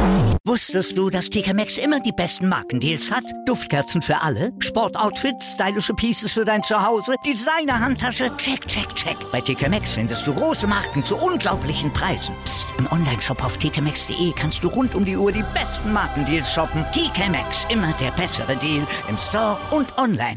Wusstest du, dass TK Maxx immer die besten Markendeals hat? Duftkerzen für alle, Sportoutfits, stylische Pieces für dein Zuhause, Designer-Handtasche, check, check, check. Bei TK Maxx findest du große Marken zu unglaublichen Preisen. Psst. Im Onlineshop auf tkmaxx.de kannst du rund um die Uhr die besten Markendeals shoppen. TK Maxx, immer der bessere Deal im Store und online.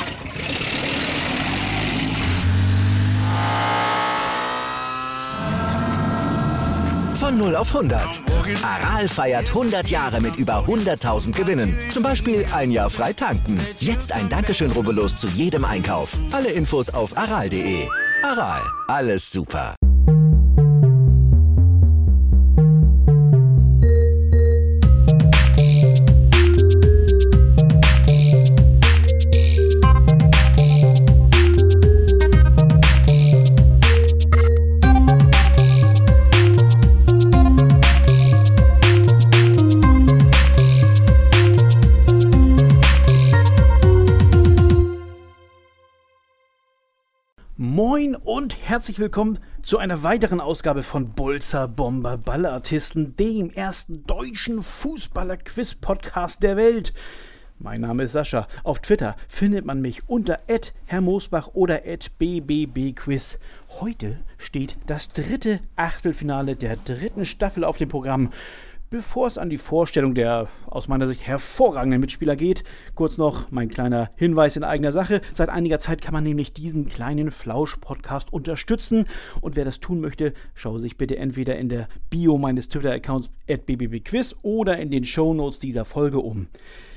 Von 0 auf 100. Aral feiert 100 Jahre mit über 100.000 Gewinnen. Zum Beispiel ein Jahr frei tanken. Jetzt ein Dankeschön, rubbellos zu jedem Einkauf. Alle Infos auf aral.de. Aral, alles super. Moin und herzlich willkommen zu einer weiteren Ausgabe von Bolzer Bomber Ballartisten, dem ersten deutschen Fußballer-Quiz-Podcast der Welt. Mein Name ist Sascha. Auf Twitter findet man mich unter @herrmosbach oder @bbbquiz. Heute steht das dritte Achtelfinale der dritten Staffel auf dem Programm. Bevor es an die Vorstellung der aus meiner Sicht hervorragenden Mitspieler geht, kurz noch mein kleiner Hinweis in eigener Sache. Seit einiger Zeit kann man nämlich diesen kleinen Flausch-Podcast unterstützen. Und wer das tun möchte, schaue sich bitte entweder in der Bio meines Twitter-Accounts @bbbquiz oder in den Shownotes dieser Folge um.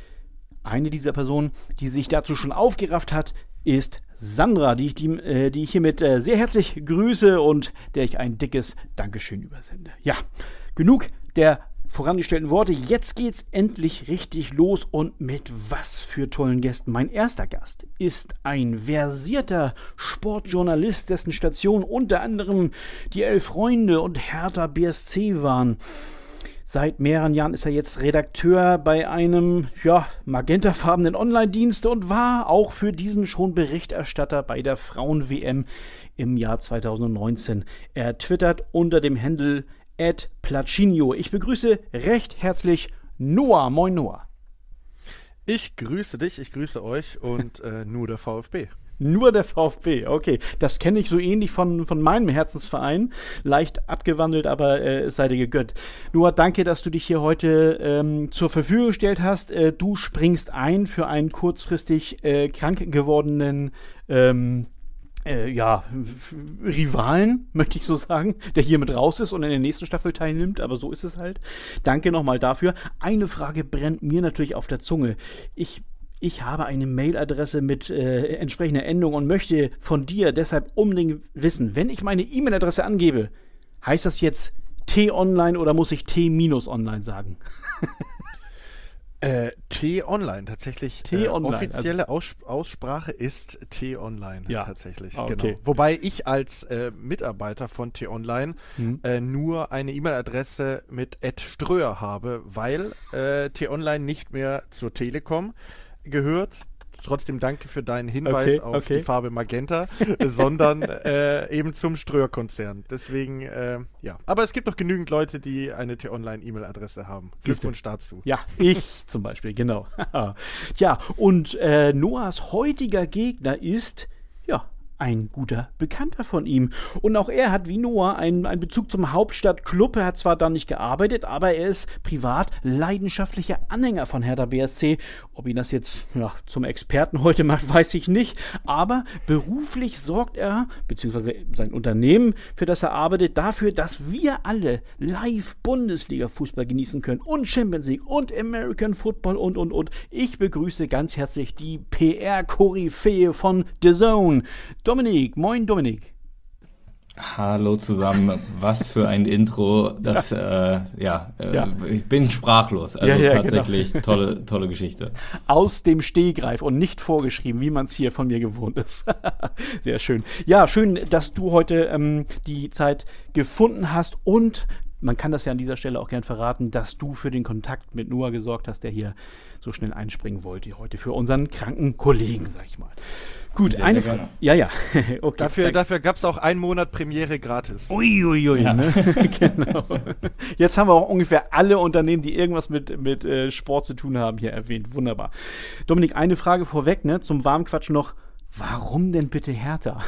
Eine dieser Personen, die sich dazu schon aufgerafft hat, ist Sandra, die ich hiermit sehr herzlich grüße und der ich ein dickes Dankeschön übersende. Ja, genug der vorangestellten Worte. Jetzt geht's endlich richtig los und mit was für tollen Gästen. Mein erster Gast ist ein versierter Sportjournalist, dessen Station unter anderem die Elf Freunde und Hertha BSC waren. Seit mehreren Jahren ist er jetzt Redakteur bei einem magentafarbenen Online-Dienst und war auch für diesen schon Berichterstatter bei der Frauen-WM im Jahr 2019. Er twittert unter dem Handle @Placinio. Ich begrüße recht herzlich Noah. Moin Noah. Ich grüße dich, ich grüße euch und nur der VfB. Nur der VfB, okay. Das kenne ich so ähnlich von meinem Herzensverein. Leicht abgewandelt, aber es sei dir gegönnt. Noah, danke, dass du dich hier heute zur Verfügung gestellt hast. Du springst ein für einen kurzfristig krank gewordenen Rivalen, möchte ich so sagen, der hier mit raus ist und in der nächsten Staffel teilnimmt, aber so ist es halt. Danke nochmal dafür. Eine Frage brennt mir natürlich auf der Zunge. Ich habe eine Mailadresse mit entsprechender Endung und möchte von dir deshalb unbedingt wissen, wenn ich meine E-Mail-Adresse angebe, heißt das jetzt T-Online oder muss ich T-Online sagen? T-Online tatsächlich. T-Online. Offizielle Aussprache ist T-Online tatsächlich. Okay. Genau. Wobei ich als Mitarbeiter von T-Online nur eine E-Mail-Adresse mit @ströer habe, weil T-Online nicht mehr zur Telekom gehört. Trotzdem danke für deinen Hinweis auf die Farbe Magenta, sondern eben zum Ströer-Konzern. Deswegen, Aber es gibt noch genügend Leute, die eine T-Online-E-Mail-Adresse haben. Glückwunsch dazu. Ja, ich zum Beispiel, genau. Ja, und Noahs heutiger Gegner ist, ein guter Bekannter von ihm. Und auch er hat wie Noah einen Bezug zum Hauptstadtklub. Er hat zwar da nicht gearbeitet, aber er ist privat leidenschaftlicher Anhänger von Hertha BSC. Ob ihn das jetzt zum Experten heute macht, weiß ich nicht. Aber beruflich sorgt er, beziehungsweise sein Unternehmen, für das er arbeitet, dafür, dass wir alle live Bundesliga-Fußball genießen können. Und Champions League und American Football und. Ich begrüße ganz herzlich die PR-Koryphäe von DAZN. Dominik, moin Dominik. Hallo zusammen, was für ein Intro, ich bin sprachlos, also tatsächlich genau. tolle Geschichte. Aus dem Stehgreif und nicht vorgeschrieben, wie man es hier von mir gewohnt ist. Sehr schön. Ja, schön, dass du heute die Zeit gefunden hast und man kann das ja an dieser Stelle auch gern verraten, dass du für den Kontakt mit Noah gesorgt hast, der hier so schnell einspringen wollte, heute für unseren kranken Kollegen, sag ich mal. Gut, sehr, eine sehr Frage. Ja. Okay. Dafür gab es auch einen Monat Premiere gratis. Uiuiui, Ja. ne? Genau. Jetzt haben wir auch ungefähr alle Unternehmen, die irgendwas mit Sport zu tun haben, hier erwähnt. Wunderbar. Dominik, eine Frage vorweg, ne? Zum Warmquatsch noch. Warum denn bitte Hertha?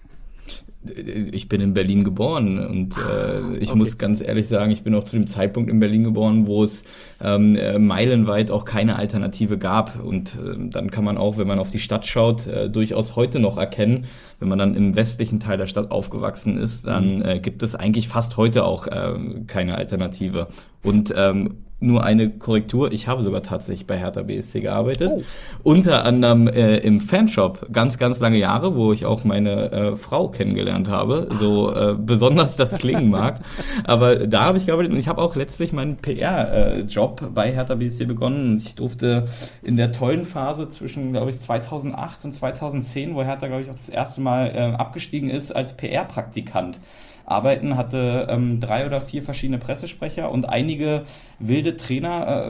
Ich bin in Berlin geboren und ich muss ganz ehrlich sagen, ich bin auch zu dem Zeitpunkt in Berlin geboren, wo es meilenweit auch keine Alternative gab. Und dann kann man auch, wenn man auf die Stadt schaut, durchaus heute noch erkennen, wenn man dann im westlichen Teil der Stadt aufgewachsen ist, dann gibt es eigentlich fast heute auch keine Alternative. Und nur eine Korrektur, ich habe sogar tatsächlich bei Hertha BSC gearbeitet. Unter anderem im Fanshop ganz, ganz lange Jahre, wo ich auch meine Frau kennengelernt habe, so besonders das klingen mag. Aber da habe ich gearbeitet und ich habe auch letztlich meinen PR-Job bei Hertha BSC begonnen. Und ich durfte in der tollen Phase zwischen, glaube ich, 2008 und 2010, wo Hertha, glaube ich, auch das erste Mal abgestiegen ist, als PR-Praktikant arbeiten, hatte 3 oder 4 verschiedene Pressesprecher und einige wilde Trainer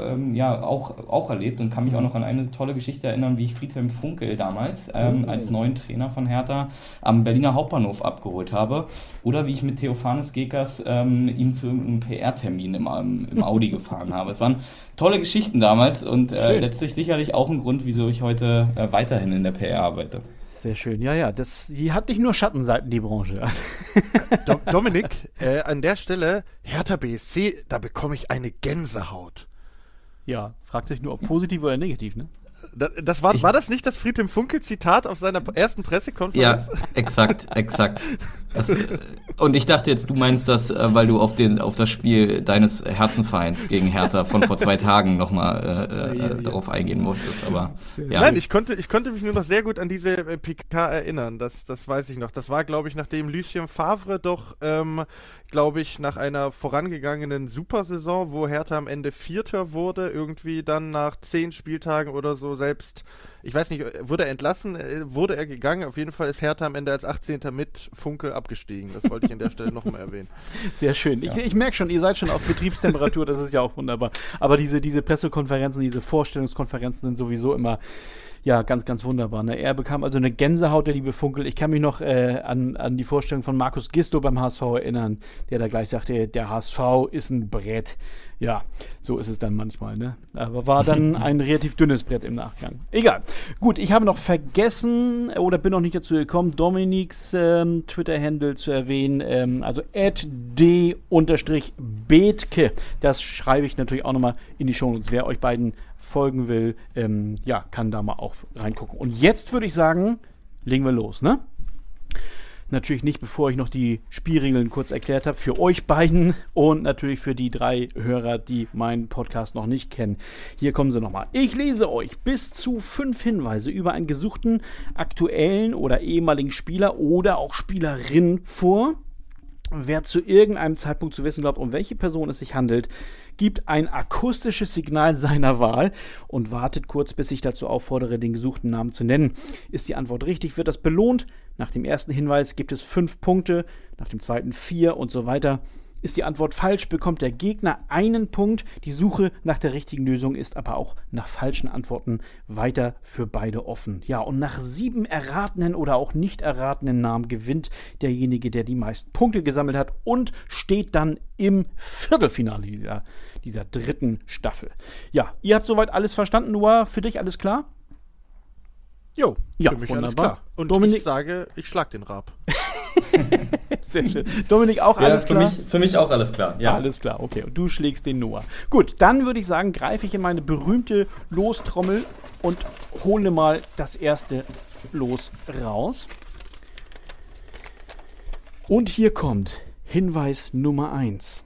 auch erlebt und kann mich auch noch an eine tolle Geschichte erinnern, wie ich Friedhelm Funkel damals als neuen Trainer von Hertha am Berliner Hauptbahnhof abgeholt habe oder wie ich mit Theophanes Gekas ihn zu einem PR-Termin im Audi gefahren habe. Es waren tolle Geschichten damals und letztlich sicherlich auch ein Grund, wieso ich heute weiterhin in der PR arbeite. Sehr schön. Ja, die hat nicht nur Schattenseiten, die Branche. Dominik, an der Stelle, Hertha BSC, da bekomme ich eine Gänsehaut. Ja, fragt sich nur, ob positiv oder negativ, ne? War das nicht das Friedhelm Funkel-Zitat auf seiner ersten Pressekonferenz? Ja, exakt. Und ich dachte jetzt, du meinst das, weil du auf das Spiel deines Herzenvereins gegen Hertha von vor 2 Tagen nochmal darauf eingehen musstest. Aber ja. Nein, ich konnte mich nur noch sehr gut an diese PK erinnern. Das weiß ich noch. Das war, glaube ich, nachdem Lucien Favre doch, glaube ich, nach einer vorangegangenen Supersaison, wo Hertha am Ende Vierter wurde, irgendwie dann nach 10 Spieltagen oder so selbst, ich weiß nicht, wurde er entlassen, wurde er gegangen, auf jeden Fall ist Hertha am Ende als 18. mit Funkel abgestiegen. Das wollte ich an der Stelle nochmal erwähnen. Sehr schön. Ja. Ich merke schon, ihr seid schon auf Betriebstemperatur, das ist ja auch wunderbar. Aber diese Pressekonferenzen, diese Vorstellungskonferenzen sind sowieso immer ja, ganz, ganz wunderbar. Ne? Er bekam also eine Gänsehaut, der liebe Funkel. Ich kann mich noch an die Vorstellung von Markus Gisto beim HSV erinnern, der da gleich sagte, der HSV ist ein Brett. Ja, so ist es dann manchmal, ne? Aber war dann ein relativ dünnes Brett im Nachgang. Egal. Gut, ich habe noch vergessen oder bin noch nicht dazu gekommen, Dominiks Twitter-Handle zu erwähnen. Also @d_Bethke. Das schreibe ich natürlich auch nochmal in die Shownotes. Wer euch beiden folgen will, kann da mal auch reingucken. Und jetzt würde ich sagen, legen wir los, ne? Natürlich nicht, bevor ich noch die Spielregeln kurz erklärt habe, für euch beiden und natürlich für die 3 Hörer, die meinen Podcast noch nicht kennen. Hier kommen sie nochmal. Ich lese euch bis zu 5 Hinweise über einen gesuchten aktuellen oder ehemaligen Spieler oder auch Spielerin vor. Wer zu irgendeinem Zeitpunkt zu wissen glaubt, um welche Person es sich handelt, gibt ein akustisches Signal seiner Wahl und wartet kurz, bis ich dazu auffordere, den gesuchten Namen zu nennen. Ist die Antwort richtig, wird das belohnt. Nach dem ersten Hinweis gibt es 5 Punkte, nach dem zweiten 4 und so weiter. Ist die Antwort falsch, bekommt der Gegner einen Punkt. Die Suche nach der richtigen Lösung ist aber auch nach falschen Antworten weiter für beide offen. Ja, und nach 7 erratenen oder auch nicht erratenen Namen gewinnt derjenige, der die meisten Punkte gesammelt hat und steht dann im Viertelfinale dieser 3. Staffel. Ja, ihr habt soweit alles verstanden, Noah, für dich alles klar? Jo, ja, für mich wunderbar. alles klar. Und Dominik, ich sage, ich schlag den Rab. Sehr schön. Dominik, auch alles klar? Für mich auch alles klar, ja. Alles klar, okay. Und du schlägst den Noah. Gut, dann würde ich sagen, greife ich in meine berühmte Lostrommel und hole mal das erste Los raus. Und hier kommt Hinweis Nummer 1.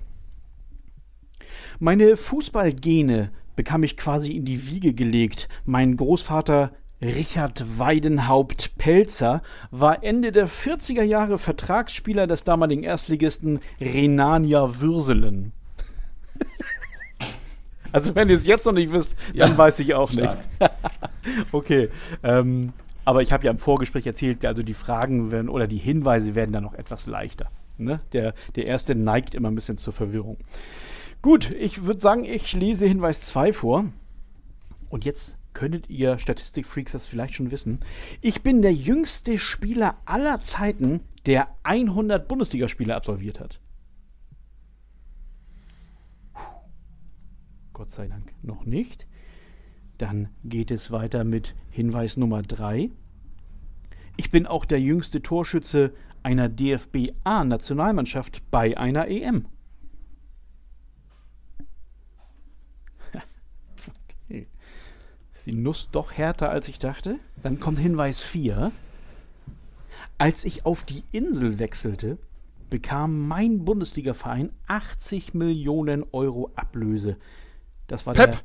Meine Fußballgene bekam ich quasi in die Wiege gelegt. Mein Großvater Richard Weidenhaupt-Pelzer war Ende der 40er Jahre Vertragsspieler des damaligen Erstligisten Rhenania Würselen. Also wenn ihr es jetzt noch nicht wisst, dann weiß ich auch nicht. Okay, aber ich habe ja im Vorgespräch erzählt, also die Fragen werden oder die Hinweise werden dann noch etwas leichter. Ne? Der erste neigt immer ein bisschen zur Verwirrung. Gut, ich würde sagen, ich lese Hinweis 2 vor. Und jetzt könntet ihr Statistikfreaks das vielleicht schon wissen. Ich bin der jüngste Spieler aller Zeiten, der 100 Bundesligaspiele absolviert hat. Gott sei Dank noch nicht. Dann geht es weiter mit Hinweis Nummer 3. Ich bin auch der jüngste Torschütze einer DFB-A-Nationalmannschaft bei einer EM. Okay. Ist die Nuss doch härter, als ich dachte? Dann kommt Hinweis 4. Als ich auf die Insel wechselte, bekam mein Bundesligaverein 80 Millionen Euro Ablöse. Das war Pep.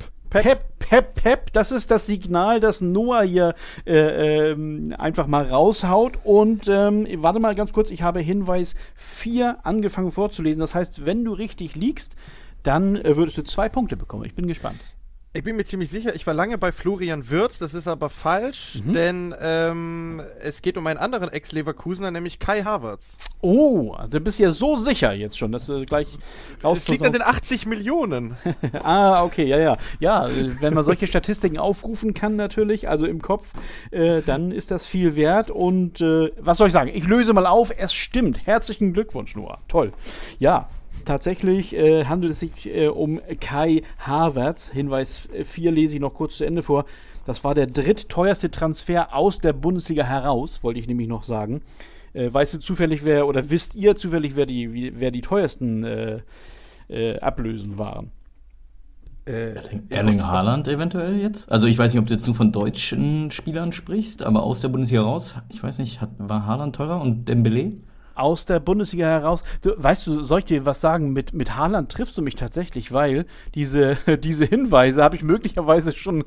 Das ist das Signal, das Noah hier einfach mal raushaut. Und warte mal ganz kurz, ich habe Hinweis 4 angefangen vorzulesen. Das heißt, wenn du richtig liegst, dann würdest du 2 Punkte bekommen. Ich bin gespannt. Ich bin mir ziemlich sicher, ich war lange bei Florian Wirtz, das ist aber falsch, denn es geht um einen anderen Ex-Leverkusener, nämlich Kai Havertz. Oh, also du bist ja so sicher jetzt schon, dass du gleich raus. Es liegt an den 80 Millionen. Okay, ja. Ja, wenn man solche Statistiken aufrufen kann natürlich, also im Kopf, dann ist das viel wert. Und was soll ich sagen? Ich löse mal auf, es stimmt. Herzlichen Glückwunsch, Noah. Toll. Ja. Tatsächlich handelt es sich um Kai Havertz. Hinweis 4 lese ich noch kurz zu Ende vor. Das war der drittteuerste Transfer aus der Bundesliga heraus, wollte ich nämlich noch sagen. Weißt du zufällig, wisst ihr zufällig, wer die teuersten Ablösen waren? Erling Haaland eventuell jetzt? Also ich weiß nicht, ob du jetzt nur von deutschen Spielern sprichst, aber aus der Bundesliga raus, ich weiß nicht, war Haaland teurer und Dembélé? Aus der Bundesliga heraus. Weißt du, soll ich dir was sagen? Mit Haaland triffst du mich tatsächlich, weil diese Hinweise habe ich möglicherweise schon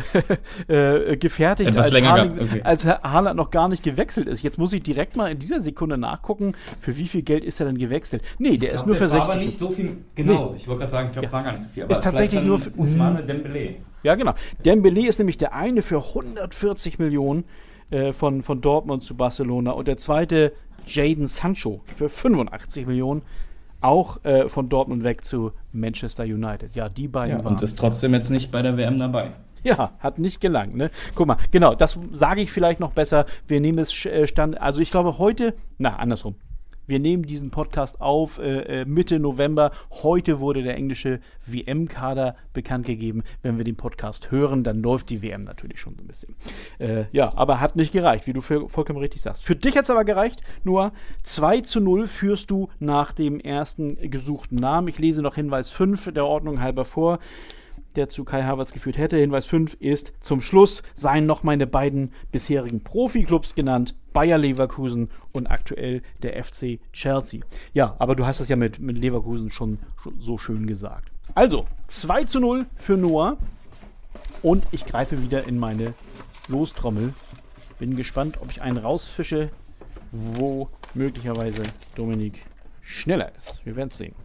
gefertigt, als Haaland noch gar nicht gewechselt ist. Jetzt muss ich direkt mal in dieser Sekunde nachgucken, für wie viel Geld ist er denn gewechselt? Nee, der ist nur für 60. Aber nicht so viel, genau. Nee. Ich wollte gerade sagen, ich glaube, es war gar nicht so viel. Aber ist tatsächlich nur für Ousmane Dembélé. Ja, genau. Dembélé ist nämlich der eine für 140 Millionen von Dortmund zu Barcelona und der zweite Jadon Sancho für 85 Millionen, auch von Dortmund weg zu Manchester United. Ja, die beiden waren. Und ist trotzdem jetzt nicht bei der WM dabei. Ja, hat nicht gelangt, ne? Guck mal, genau, das sage ich vielleicht noch besser. Wir nehmen es also ich glaube heute, andersrum. Wir nehmen diesen Podcast auf Mitte November. Heute wurde der englische WM-Kader bekannt gegeben. Wenn wir den Podcast hören, dann läuft die WM natürlich schon so ein bisschen. Aber hat nicht gereicht, wie du vollkommen richtig sagst. Für dich hat es aber gereicht. Nur 2:0 führst du nach dem ersten gesuchten Namen. Ich lese noch Hinweis 5 der Ordnung halber vor, der zu Kai Havertz geführt hätte. Hinweis 5 ist: Zum Schluss seien noch meine beiden bisherigen Profiklubs genannt, Bayer Leverkusen und aktuell der FC Chelsea. Ja, aber du hast es ja mit Leverkusen schon so schön gesagt. Also, 2:0 für Noah und ich greife wieder in meine Lostrommel. Bin gespannt, ob ich einen rausfische, wo möglicherweise Dominik schneller ist. Wir werden es sehen.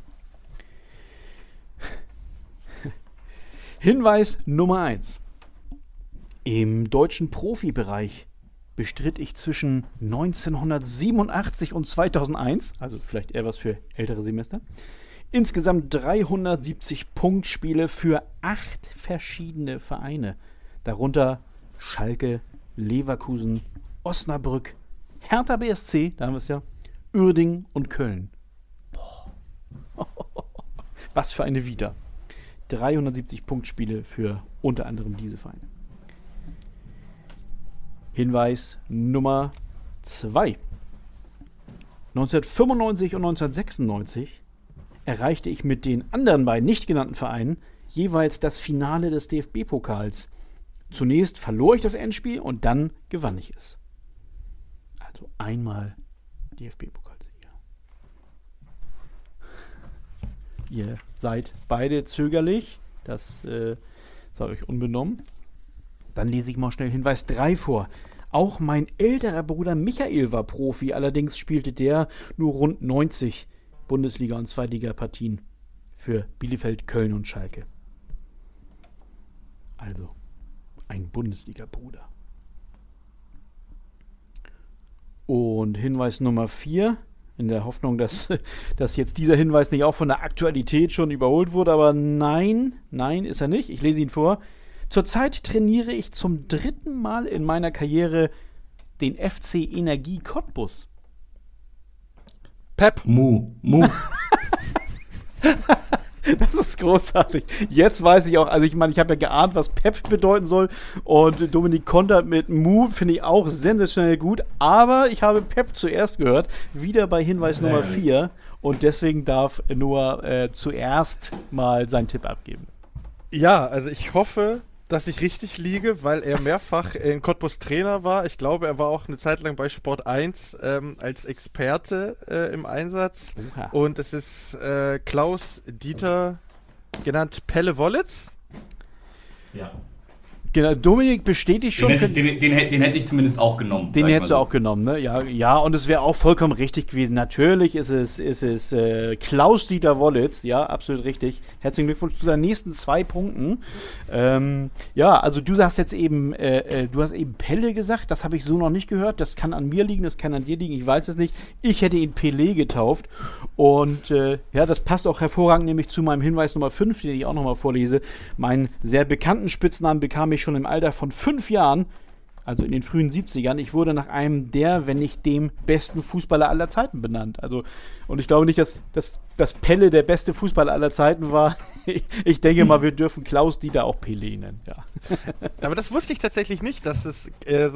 Hinweis Nummer 1. Im deutschen Profibereich bestritt ich zwischen 1987 und 2001, also vielleicht eher was für ältere Semester, insgesamt 370 Punktspiele für 8 verschiedene Vereine, darunter Schalke, Leverkusen, Osnabrück, Hertha BSC, da haben wir es ja, Uerdingen und Köln. Boah. Was für eine Vita. 370 Punktspiele für unter anderem diese Vereine. Hinweis Nummer 2. 1995 und 1996 erreichte ich mit den anderen beiden nicht genannten Vereinen jeweils das Finale des DFB-Pokals. Zunächst verlor ich das Endspiel und dann gewann ich es. Also einmal DFB-Pokalsieger. Ihr seid beide zögerlich, das sei euch unbenommen. Dann lese ich mal schnell Hinweis 3 vor. Auch mein älterer Bruder Michael war Profi, allerdings spielte der nur rund 90 Bundesliga- und Zweitliga-Partien für Bielefeld, Köln und Schalke. Also ein Bundesliga-Bruder. Und Hinweis Nummer 4, in der Hoffnung, dass jetzt dieser Hinweis nicht auch von der Aktualität schon überholt wurde, aber nein, ist er nicht. Ich lese ihn vor. Zurzeit trainiere ich zum 3. Mal in meiner Karriere den FC Energie Cottbus. Pep. Mu. Das ist großartig. Jetzt weiß ich auch, also ich meine, ich habe ja geahnt, was Pep bedeuten soll, und Dominik kontert mit Mu, finde ich auch sensationell gut, aber ich habe Pep zuerst gehört, wieder bei Hinweis Nummer 4, und deswegen darf Noah zuerst mal seinen Tipp abgeben. Ja, also ich hoffe, dass ich richtig liege, weil er mehrfach in Cottbus Trainer war. Ich glaube, er war auch eine Zeit lang bei Sport 1 als Experte im Einsatz. Oha. Und es ist Klaus-Dieter, genannt Pelle Wollitz. Ja. Genau, Dominik bestätigt schon. Den hätte ich zumindest auch genommen. Den hättest du auch genommen, ne? Ja, und es wäre auch vollkommen richtig gewesen. Natürlich ist es Klaus-Dieter Wollitz, ja, absolut richtig. Herzlichen Glückwunsch zu deinen nächsten 2 Punkten. Ja, also du hast jetzt eben, Pelle gesagt, das habe ich so noch nicht gehört. Das kann an mir liegen, das kann an dir liegen, ich weiß es nicht. Ich hätte ihn Pelé getauft. Und ja, das passt auch hervorragend nämlich zu meinem Hinweis Nummer 5, den ich auch nochmal vorlese. Meinen sehr bekannten Spitznamen bekam ich schon im Alter von 5 Jahren, also in den frühen 70ern. Ich wurde nach einem wenn nicht dem besten Fußballer aller Zeiten benannt. Also, und ich glaube nicht, dass Pelle der beste Fußballer aller Zeiten war. Ich denke mal, wir dürfen Klaus-Dieter auch Pelé nennen, ja. Aber das wusste ich tatsächlich nicht, dass sich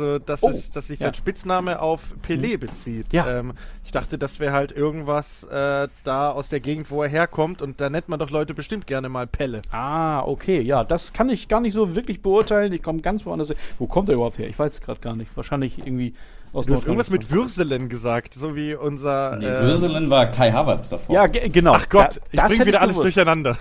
sein Spitzname auf Pelé bezieht. Ja. Ich dachte, das wäre halt irgendwas da aus der Gegend, wo er herkommt, und da nennt man doch Leute bestimmt gerne mal Pelle. Ah, okay, ja, das kann ich gar nicht so wirklich beurteilen. Ich komme ganz woanders her. Wo kommt er überhaupt her? Ich weiß es gerade gar nicht. Wahrscheinlich irgendwie aus Du hast irgendwas mit Würselen gesagt, so wie unser... Nee, Würselen war Kai Havertz davor. Ja, genau. Ach Gott, ich bringe wieder alles durcheinander.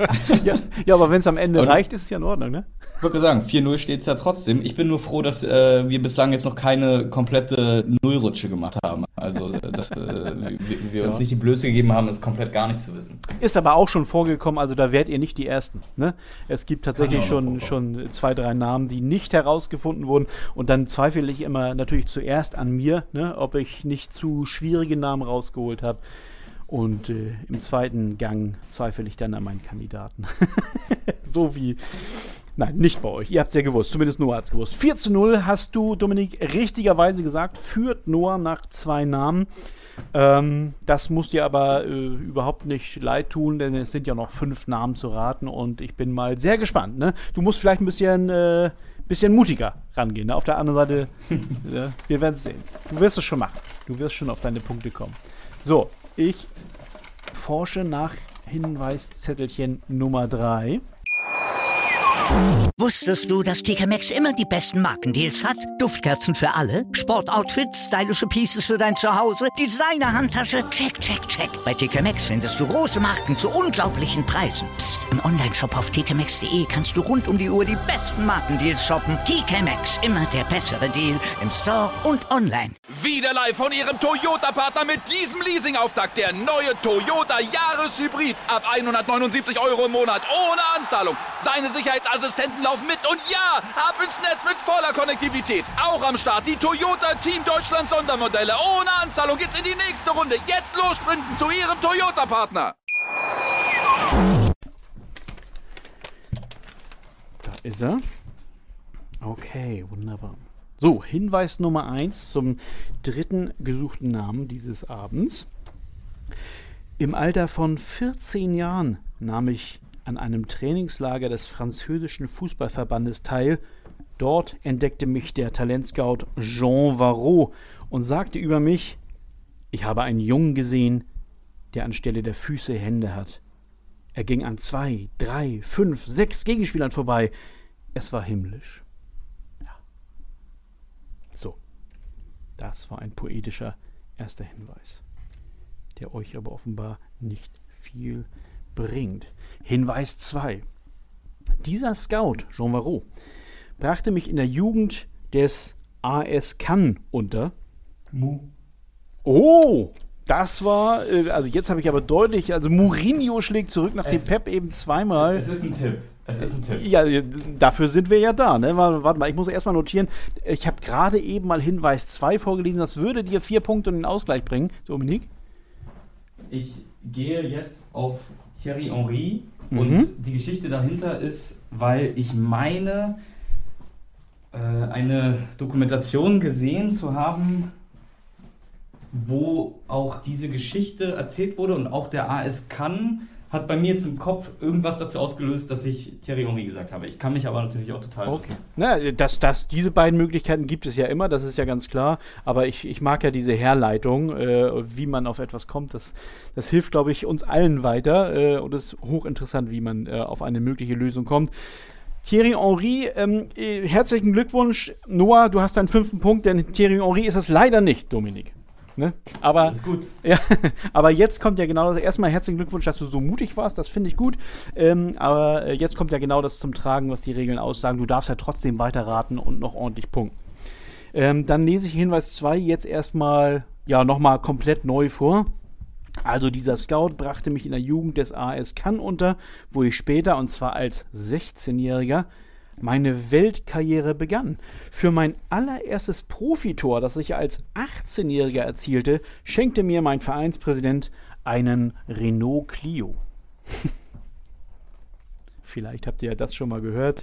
ja, aber wenn es am Ende reicht, ist es ja in Ordnung, ne? Ich würde sagen, 4-0 steht es ja trotzdem. Ich bin nur froh, dass wir bislang jetzt noch keine komplette Nullrutsche gemacht haben. Also, dass wir uns nicht die Blöße gegeben haben, es komplett gar nicht zu wissen. Ist aber auch schon vorgekommen, also da wärt ihr nicht die Ersten. Ne? Es gibt tatsächlich schon 2, 3 Namen, die nicht herausgefunden wurden. Und dann zweifle ich immer natürlich zuerst an mir, ne, ob ich nicht zu schwierige Namen rausgeholt habe. Und im zweiten Gang zweifle ich dann an meinen Kandidaten. So wie... Nein, nicht bei euch. Ihr habt es ja gewusst. Zumindest Noah hat es gewusst. 4:0 hast du, Dominik, richtigerweise gesagt. Führt Noah nach 2 Namen. Das muss dir aber überhaupt nicht leid tun, denn es sind ja noch 5 Namen zu raten. Und ich bin mal sehr gespannt. Ne? Du musst vielleicht ein bisschen mutiger rangehen. Ne? Auf der anderen Seite, wir werden es sehen. Du wirst es schon machen. Du wirst schon auf deine Punkte kommen. So, ich forsche nach Hinweiszettelchen Nummer 3. Wusstest du, dass TK Maxx immer die besten Markendeals hat? Duftkerzen für alle, Sportoutfits, stylische Pieces für dein Zuhause, Designer-Handtasche, check, check, check. Bei TK Maxx findest du große Marken zu unglaublichen Preisen. Psst. Im Onlineshop auf tkmaxx.de kannst du rund um die Uhr die besten Markendeals shoppen. TK Maxx, immer der bessere Deal im Store und online. Wieder live von Ihrem Toyota-Partner mit diesem Leasing-Auftakt. Der neue Toyota Jahreshybrid. Ab 179 € im Monat ohne Anzahlung. Seine Sicherheitsassistenten laufen mit und ja, ab ins Netz mit voller Konnektivität. Auch am Start die Toyota Team Deutschland Sondermodelle. Ohne Anzahlung geht's in die nächste Runde. Jetzt los sprinten zu Ihrem Toyota-Partner. Da ist er. Okay, wunderbar. So, Hinweis Nummer 1 zum 3. gesuchten Namen dieses Abends. Im Alter von 14 Jahren nahm ich an einem Trainingslager des französischen Fußballverbandes teil. Dort entdeckte mich der Talentscout Jean Varro und sagte über mich: Ich habe einen Jungen gesehen, der anstelle der Füße Hände hat. Er ging an 2, 3, 5, 6 Gegenspielern vorbei. Es war himmlisch. Ja. So, das war ein poetischer erster Hinweis, der euch aber offenbar nicht viel bringt. Hinweis 2. Dieser Scout, Jean Varro, brachte mich in der Jugend des AS Cannes unter. Oh, das war, also jetzt habe ich aber deutlich, also Mourinho schlägt zurück, nachdem Pep eben zweimal... Es ist ein Tipp. Ja, dafür sind wir ja da, ne? Warte mal, ich muss erstmal notieren. Ich habe gerade eben mal Hinweis 2 vorgelesen, das würde dir 4 Punkte und den Ausgleich bringen, Dominik. Ich gehe jetzt auf Thierry Henry und die Geschichte dahinter ist, weil ich meine, eine Dokumentation gesehen zu haben, wo auch diese Geschichte erzählt wurde und auch der AS Cannes hat bei mir jetzt im Kopf irgendwas dazu ausgelöst, dass ich Thierry Henry gesagt habe. Ich kann mich aber natürlich auch total... Okay. Na, diese beiden Möglichkeiten gibt es ja immer, das ist ja ganz klar. Aber ich mag ja diese Herleitung, wie man auf etwas kommt. Das hilft, glaube ich, uns allen weiter. Und es ist hochinteressant, wie man auf eine mögliche Lösung kommt. Thierry Henry, herzlichen Glückwunsch. Noah, du hast deinen 5. Punkt, denn Thierry Henry ist es leider nicht, Dominik. Ne? Aber, alles gut. Ja, aber jetzt kommt ja genau das. Erstmal herzlichen Glückwunsch, dass du so mutig warst, das finde ich gut. Aber jetzt kommt ja genau das zum Tragen, was die Regeln aussagen. Du darfst ja trotzdem weiterraten und noch ordentlich punkten. Dann lese ich Hinweis 2 jetzt erstmal nochmal komplett neu vor. Also dieser Scout brachte mich in der Jugend des AS Cannes unter, wo ich später, und zwar als 16-Jähriger, meine Weltkarriere begann. Für mein allererstes Profitor, das ich als 18-Jähriger erzielte, schenkte mir mein Vereinspräsident einen Renault Clio. Vielleicht habt ihr das schon mal gehört.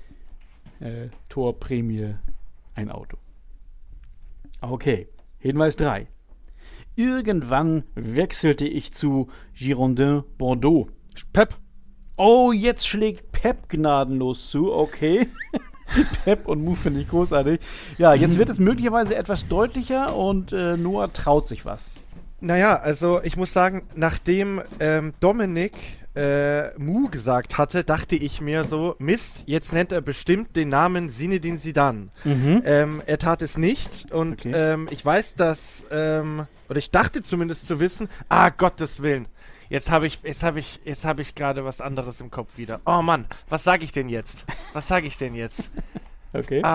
Torprämie, ein Auto. Okay, Hinweis 3. Irgendwann wechselte ich zu Girondins Bordeaux. Pep. Oh, jetzt schlägt Pep gnadenlos zu, okay. Pep und Move finde ich großartig. Ja, jetzt wird es möglicherweise etwas deutlicher und Noah traut sich was. Naja, also ich muss sagen, nachdem Dominik Mu gesagt hatte, dachte ich mir so, Mist, jetzt nennt er bestimmt den Namen Zinedine Zidane. Er tat es nicht und okay. Ich weiß, dass, oder ich dachte zumindest zu wissen, Gottes Willen. Jetzt habe ich gerade was anderes im Kopf wieder. Oh Mann, was sage ich denn jetzt? Okay.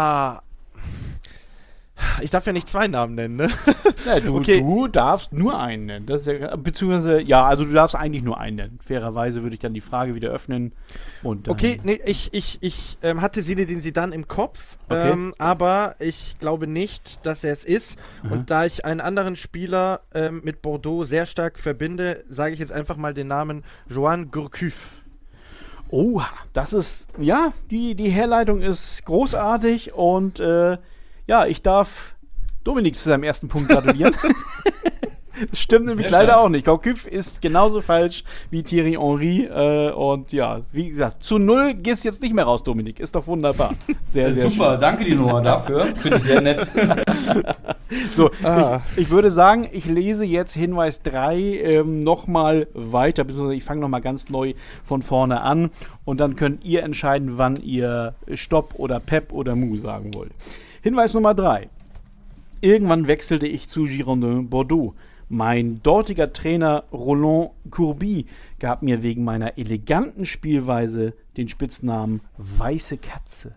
Ich darf ja nicht 2 Namen nennen, ne? Ja, du darfst nur einen nennen. Das ist ja, beziehungsweise, also du darfst eigentlich nur einen nennen. Fairerweise würde ich dann die Frage wieder öffnen. Und dann okay, nee, ich hatte Zinedine Zidane im Kopf, okay. Aber ich glaube nicht, dass er es ist. Und da ich einen anderen Spieler mit Bordeaux sehr stark verbinde, sage ich jetzt einfach mal den Namen Johan Gourcuff. Oh, das ist, die Herleitung ist großartig und ich darf Dominik zu seinem ersten Punkt gratulieren. Das stimmt nämlich leider auch nicht. Gourcuff ist genauso falsch wie Thierry Henry. Und wie gesagt, zu 0 gehst jetzt nicht mehr raus, Dominik. Ist doch wunderbar. Sehr, sehr super, schön. Danke dir, Noah, dafür. Finde ich sehr nett. So, ich würde sagen, ich lese jetzt Hinweis 3 nochmal weiter, beziehungsweise ich fange nochmal ganz neu von vorne an. Und dann könnt ihr entscheiden, wann ihr Stopp oder Pep oder Mu sagen wollt. Hinweis Nummer 3. Irgendwann wechselte ich zu Girondins Bordeaux. Mein dortiger Trainer Roland Courbis gab mir wegen meiner eleganten Spielweise den Spitznamen Weiße Katze.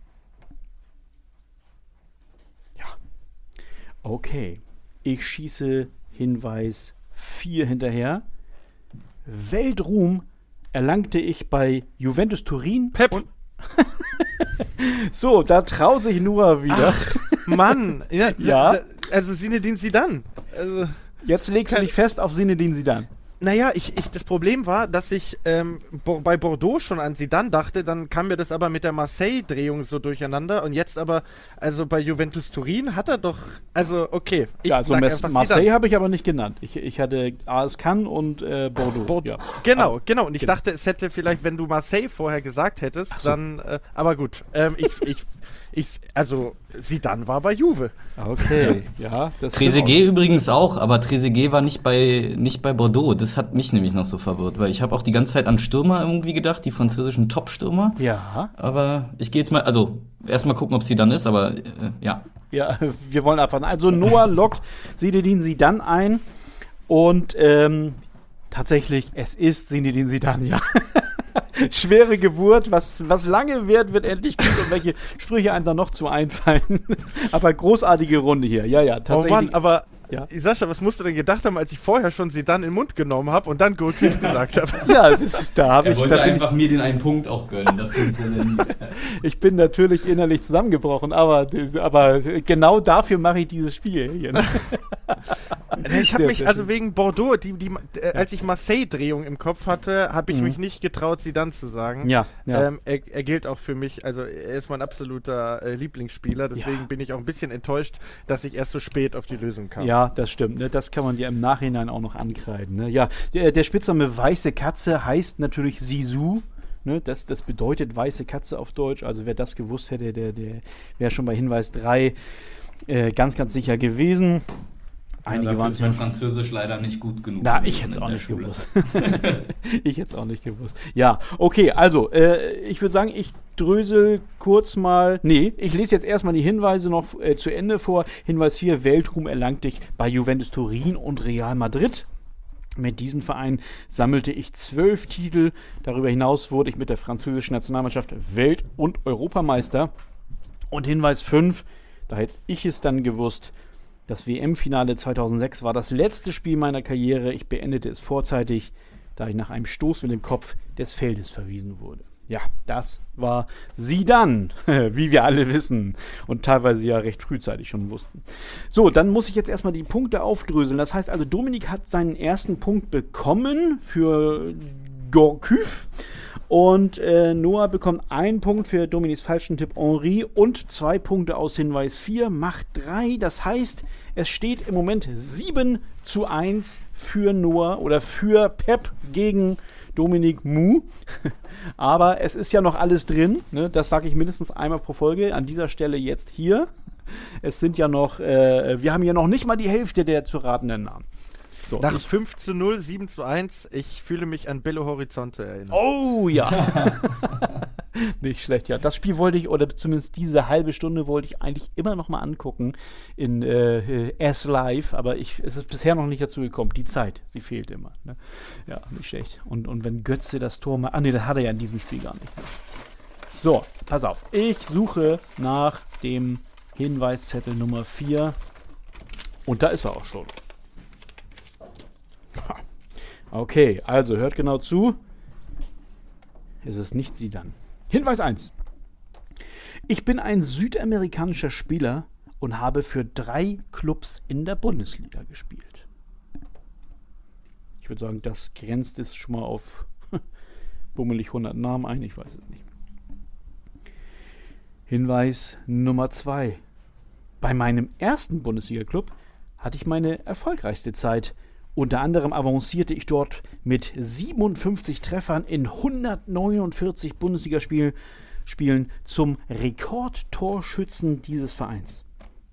Ja. Okay. Ich schieße Hinweis 4 hinterher. Weltruhm erlangte ich bei Juventus Turin. Pep. Und so, da traut sich Noah wieder. Ach, Mann. Ja. Also Zinedine Zidane. Also, jetzt legst du dich fest auf Zinedine Zidane. Naja, das Problem war, dass ich bei Bordeaux schon an Zidane dachte, dann kam mir das aber mit der Marseille-Drehung so durcheinander und jetzt aber, also bei Juventus Turin hat er doch, also okay. Marseille habe ich aber nicht genannt. Ich hatte AS Cannes und Bordeaux. Ja. Genau. Und ich dachte, es hätte vielleicht, wenn du Marseille vorher gesagt hättest, dann, aber gut. Also Zidane war bei Juve. Okay, ja. Trezeguet übrigens auch, aber Trezeguet war nicht bei Bordeaux. Das hat mich nämlich noch so verwirrt, weil ich habe auch die ganze Zeit an Stürmer irgendwie gedacht, die französischen Top-Stürmer. Ja. Aber ich gehe jetzt mal, also erstmal gucken, ob Zidane ist, aber ja. Ja, wir wollen abwarten. Also Noah lockt Zinedine Zidane ein und tatsächlich, es ist Zinedine Zidane, ja. Schwere Geburt, was lange währt, wird endlich gut und welche Sprüche einem dann noch zu einfallen. Aber großartige Runde hier, ja, tatsächlich. Oh Mann, aber Ja. Sascha, was musst du denn gedacht haben, als ich vorher schon Zidane in den Mund genommen habe und dann Gourcuff gesagt habe? Ja, da habe er ich... wollte einfach mir den einen Punkt auch gönnen. Das ich bin natürlich innerlich zusammengebrochen, aber genau dafür mache ich dieses Spiel hier. Ne? Ich habe mich, also wegen Bordeaux, als ich Marseille-Drehung im Kopf hatte, habe ich mich nicht getraut, Zidane zu sagen. Ja. Er gilt auch für mich, also er ist mein absoluter Lieblingsspieler, deswegen bin ich auch ein bisschen enttäuscht, dass ich erst so spät auf die Lösung kam. Ja, das stimmt. Ne? Das kann man ja im Nachhinein auch noch ankreiden. Ne? Ja, der Spitzname Weiße Katze heißt natürlich Zizou. Ne? Das bedeutet Weiße Katze auf Deutsch. Also wer das gewusst hätte, der wäre schon bei Hinweis 3 ganz, ganz sicher gewesen. Einige dafür ist mein Französisch leider nicht gut genug. Na, ich hätte es auch nicht gewusst. Ich hätte es auch nicht gewusst. Ja, okay, also, ich würde sagen, ich drösel kurz mal... Nee, ich lese jetzt erstmal die Hinweise noch zu Ende vor. Hinweis 4, Weltruhm erlangte ich bei Juventus Turin und Real Madrid. Mit diesen Vereinen sammelte ich 12 Titel. Darüber hinaus wurde ich mit der französischen Nationalmannschaft Welt- und Europameister. Und Hinweis 5, da hätte ich es dann gewusst... Das WM-Finale 2006 war das letzte Spiel meiner Karriere. Ich beendete es vorzeitig, da ich nach einem Stoß mit dem Kopf des Feldes verwiesen wurde. Ja, das war Zidane, wie wir alle wissen und teilweise ja recht frühzeitig schon wussten. So, dann muss ich jetzt erstmal die Punkte aufdröseln. Das heißt also, Dominik hat seinen ersten Punkt bekommen für Gourcuff. Und Noah bekommt 1 Punkt für Dominiks falschen Tipp Henri und 2 Punkte aus Hinweis 4, macht 3. Das heißt, es steht im Moment 7:1 für Noah oder für Pep gegen Dominik Mu. Aber es ist ja noch alles drin. Ne? Das sage ich mindestens einmal pro Folge. An dieser Stelle jetzt hier. Es sind ja noch, wir haben ja noch nicht mal die Hälfte der zu ratenden Namen. So, nach 5:0, 7:1, ich fühle mich an Belo Horizonte erinnert. Oh ja. Nicht schlecht, ja. Das Spiel wollte ich, oder zumindest diese halbe Stunde wollte ich eigentlich immer noch mal angucken in S-Live, aber es ist bisher noch nicht dazu gekommen. Die Zeit, sie fehlt immer. Ne? Ja, nicht schlecht. Und wenn Götze das Tor mal... das hat er ja in diesem Spiel gar nicht. So, pass auf. Ich suche nach dem Hinweiszettel Nummer 4 und da ist er auch schon. Okay, also hört genau zu. Es ist nicht Zidane. Hinweis 1. Ich bin ein südamerikanischer Spieler und habe für 3 Clubs in der Bundesliga gespielt. Ich würde sagen, das grenzt es schon mal auf bummelig 100 Namen ein. Ich weiß es nicht. Hinweis Nummer 2. Bei meinem ersten Bundesliga-Club hatte ich meine erfolgreichste Zeit. Unter anderem avancierte ich dort mit 57 Treffern in 149 Bundesligaspielen zum Rekordtorschützen dieses Vereins.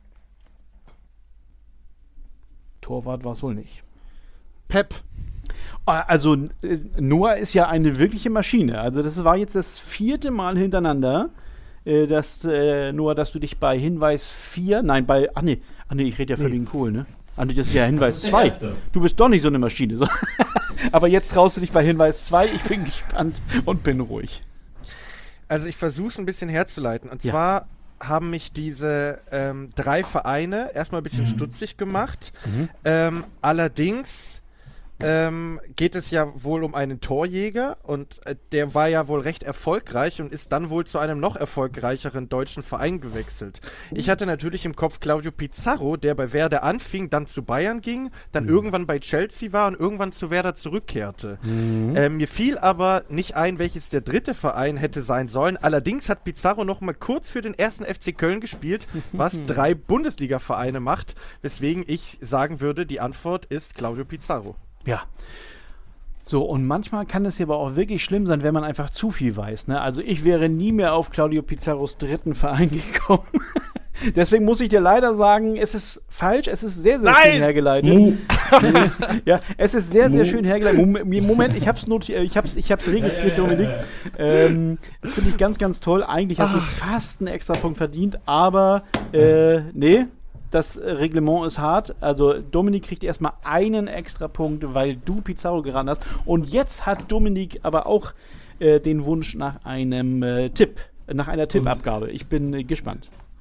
Torwart war es wohl nicht. Pep. Also Noah ist ja eine wirkliche Maschine. Also das war jetzt das 4. Mal hintereinander, dass du dich bei Hinweis 4, ich rede ja für den Kohl, ne? Das ist ja Hinweis 2. Du bist doch nicht so eine Maschine. So. Aber jetzt traust du dich bei Hinweis 2. Ich bin gespannt und bin ruhig. Also ich versuche es ein bisschen herzuleiten. Und zwar haben mich diese 3 Vereine erstmal ein bisschen stutzig gemacht. Allerdings geht es ja wohl um einen Torjäger und der war ja wohl recht erfolgreich und ist dann wohl zu einem noch erfolgreicheren deutschen Verein gewechselt. Ich hatte natürlich im Kopf Claudio Pizarro, der bei Werder anfing, dann zu Bayern ging, dann irgendwann bei Chelsea war und irgendwann zu Werder zurückkehrte. Mir fiel aber nicht ein, welches der 3. Verein hätte sein sollen. Allerdings hat Pizarro noch mal kurz für den 1. FC Köln gespielt, was 3 Bundesliga-Vereine macht, weswegen ich sagen würde, die Antwort ist Claudio Pizarro. Ja. So, und manchmal kann es ja aber auch wirklich schlimm sein, wenn man einfach zu viel weiß. Ne? Also ich wäre nie mehr auf Claudio Pizarros 3. Verein gekommen. Deswegen muss ich dir leider sagen, es ist falsch, es ist sehr, sehr schön hergeleitet. Ja, es ist sehr, sehr schön hergeleitet. Moment, ich hab's registriert, Dominik. Finde ich ganz, ganz toll. Eigentlich hast du fast einen extra Punkt verdient, aber nee. Das Reglement ist hart. Also Dominik kriegt erstmal einen extra Punkt, weil du Pizarro geraten hast. Und jetzt hat Dominik aber auch den Wunsch nach einem Tipp, nach einer Tippabgabe. Ich bin gespannt.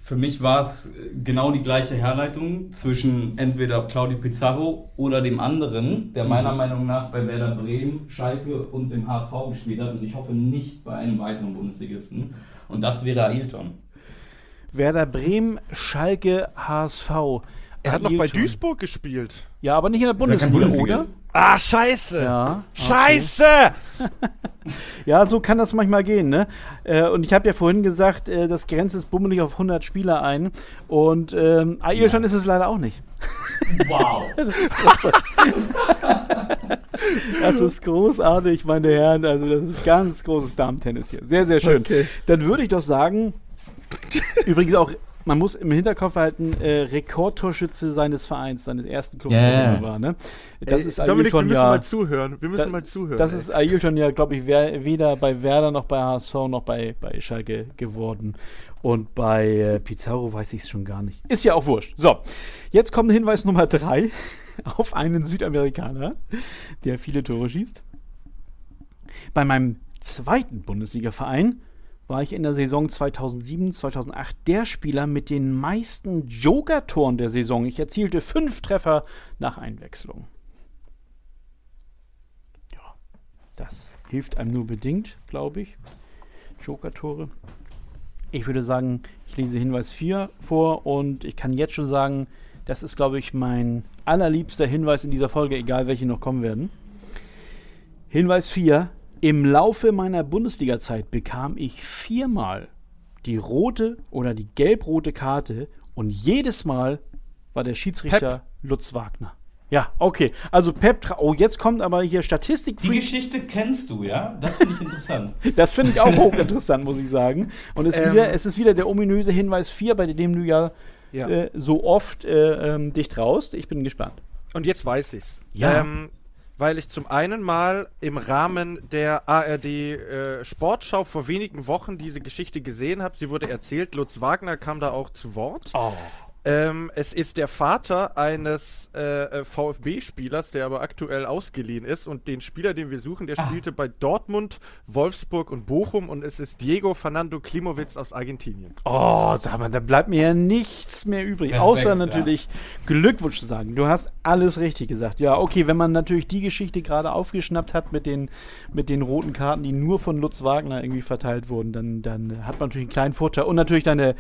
Für mich war es genau die gleiche Herleitung zwischen entweder Claudio Pizarro oder dem anderen, der meiner Meinung nach bei Werder Bremen, Schalke und dem HSV gespielt hat. Und ich hoffe nicht bei einem weiteren Bundesligisten. Und das wäre Ailton. Werder Bremen, Schalke, HSV. Er hat noch bei Duisburg gespielt. Ja, aber nicht in der Bundesliga, oder? Ah, scheiße! Ja. Okay. Scheiße! Ja, so kann das manchmal gehen, ne? Und ich habe ja vorhin gesagt, das grenzt es bummelig auf 100 Spieler ein. Und Ailton ist es leider auch nicht. Wow! Das ist großartig, meine Herren. Also das ist ganz großes Damentennis hier. Sehr, sehr schön. Okay. Dann würde ich doch sagen, übrigens auch, man muss im Hinterkopf halten, Rekordtorschütze seines Vereins, seines ersten Clubs, war, ne? Das ist Dominik, Ailton, wir müssen mal zuhören. Das ist Ailton ja, glaube ich, weder bei Werder noch bei HSV noch bei Schalke geworden. Und bei Pizarro weiß ich es schon gar nicht. Ist ja auch wurscht. So, jetzt kommt Hinweis Nummer 3 auf einen Südamerikaner, der viele Tore schießt. Bei meinem zweiten Bundesliga-Verein war ich in der Saison 2007, 2008 der Spieler mit den meisten Joker-Toren der Saison. Ich erzielte 5 Treffer nach Einwechslung. Ja, das hilft einem nur bedingt, glaube ich. Joker-Tore. Ich würde sagen, ich lese Hinweis 4 vor und ich kann jetzt schon sagen, das ist, glaube ich, mein allerliebster Hinweis in dieser Folge, egal welche noch kommen werden. Hinweis 4. Im Laufe meiner Bundesliga-Zeit bekam ich 4-mal die rote oder die gelb-rote Karte und jedes Mal war der Schiedsrichter Pep. Lutz Wagner. Ja, okay. Also Pep, jetzt kommt aber hier Statistik. Die Geschichte kennst du, ja? Das finde ich interessant. Das finde ich auch hochinteressant, muss ich sagen. Und es ist wieder der ominöse Hinweis 4, bei dem du ja. So oft dich traust. Ich bin gespannt. Und jetzt weiß ich's. Ja. Weil ich zum einen mal im Rahmen der ARD Sportschau vor wenigen Wochen diese Geschichte gesehen habe. Sie wurde erzählt. Lutz Wagner kam da auch zu Wort. Oh. Es ist der Vater eines VfB-Spielers, der aber aktuell ausgeliehen ist. Und den Spieler, den wir suchen, der spielte bei Dortmund, Wolfsburg und Bochum. Und es ist Diego Fernando Klimowitz aus Argentinien. Oh, sag mal, da bleibt mir ja nichts mehr übrig. Respekt, außer natürlich Glückwunsch zu sagen. Du hast alles richtig gesagt. Ja, okay, wenn man natürlich die Geschichte gerade aufgeschnappt hat mit den roten Karten, die nur von Lutz Wagner irgendwie verteilt wurden, dann hat man natürlich einen kleinen Vorteil. Und natürlich deine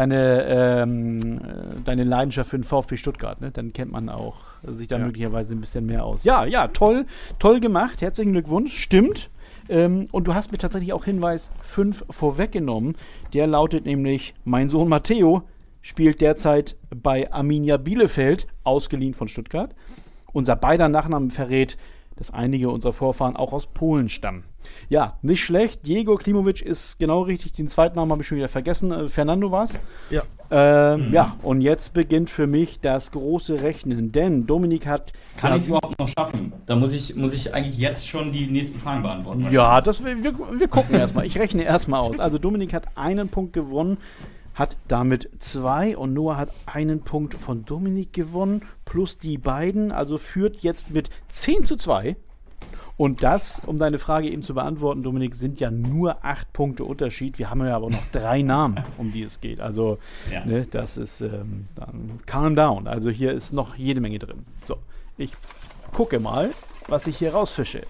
Leidenschaft für den VfB Stuttgart, ne? Dann kennt man auch sich da möglicherweise ein bisschen mehr aus. Ja, toll gemacht, herzlichen Glückwunsch, stimmt. Und du hast mir tatsächlich auch Hinweis 5 vorweggenommen, der lautet nämlich, mein Sohn Matteo spielt derzeit bei Arminia Bielefeld, ausgeliehen von Stuttgart. Unser beider Nachnamen verrät, dass einige unserer Vorfahren auch aus Polen stammen. Ja, nicht schlecht. Diego Klimowitz ist genau richtig. Den zweiten Namen habe ich schon wieder vergessen. Fernando war es. Ja. Ja, und jetzt beginnt für mich das große Rechnen, denn Dominik hat... Kann ich es überhaupt noch schaffen? Da muss ich eigentlich jetzt schon die nächsten Fragen beantworten. Ja, wir gucken erstmal. Ich rechne erstmal aus. Also Dominik hat einen Punkt gewonnen, hat damit 2 und Noah hat einen Punkt von Dominik gewonnen, plus die beiden, also führt jetzt mit 10:2. Und das, um deine Frage eben zu beantworten, Dominik, sind ja nur 8 Punkte Unterschied. Wir haben ja aber noch 3 Namen, um die es geht. Also, ne, das ist, dann calm down. Also hier ist noch jede Menge drin. So, ich gucke mal, was ich hier rausfische.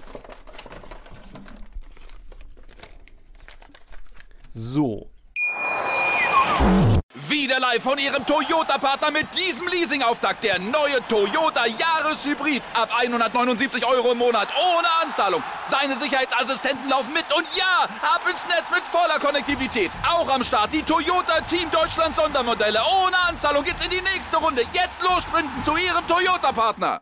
So. Wieder live von Ihrem Toyota-Partner mit diesem Leasing-Auftakt. Der neue Toyota Jahreshybrid. Ab 179 € im Monat. Ohne Anzahlung. Seine Sicherheitsassistenten laufen mit. Und ja, ab ins Netz mit voller Konnektivität. Auch am Start die Toyota Team Deutschland Sondermodelle. Ohne Anzahlung geht's in die nächste Runde. Jetzt los sprinten zu Ihrem Toyota-Partner.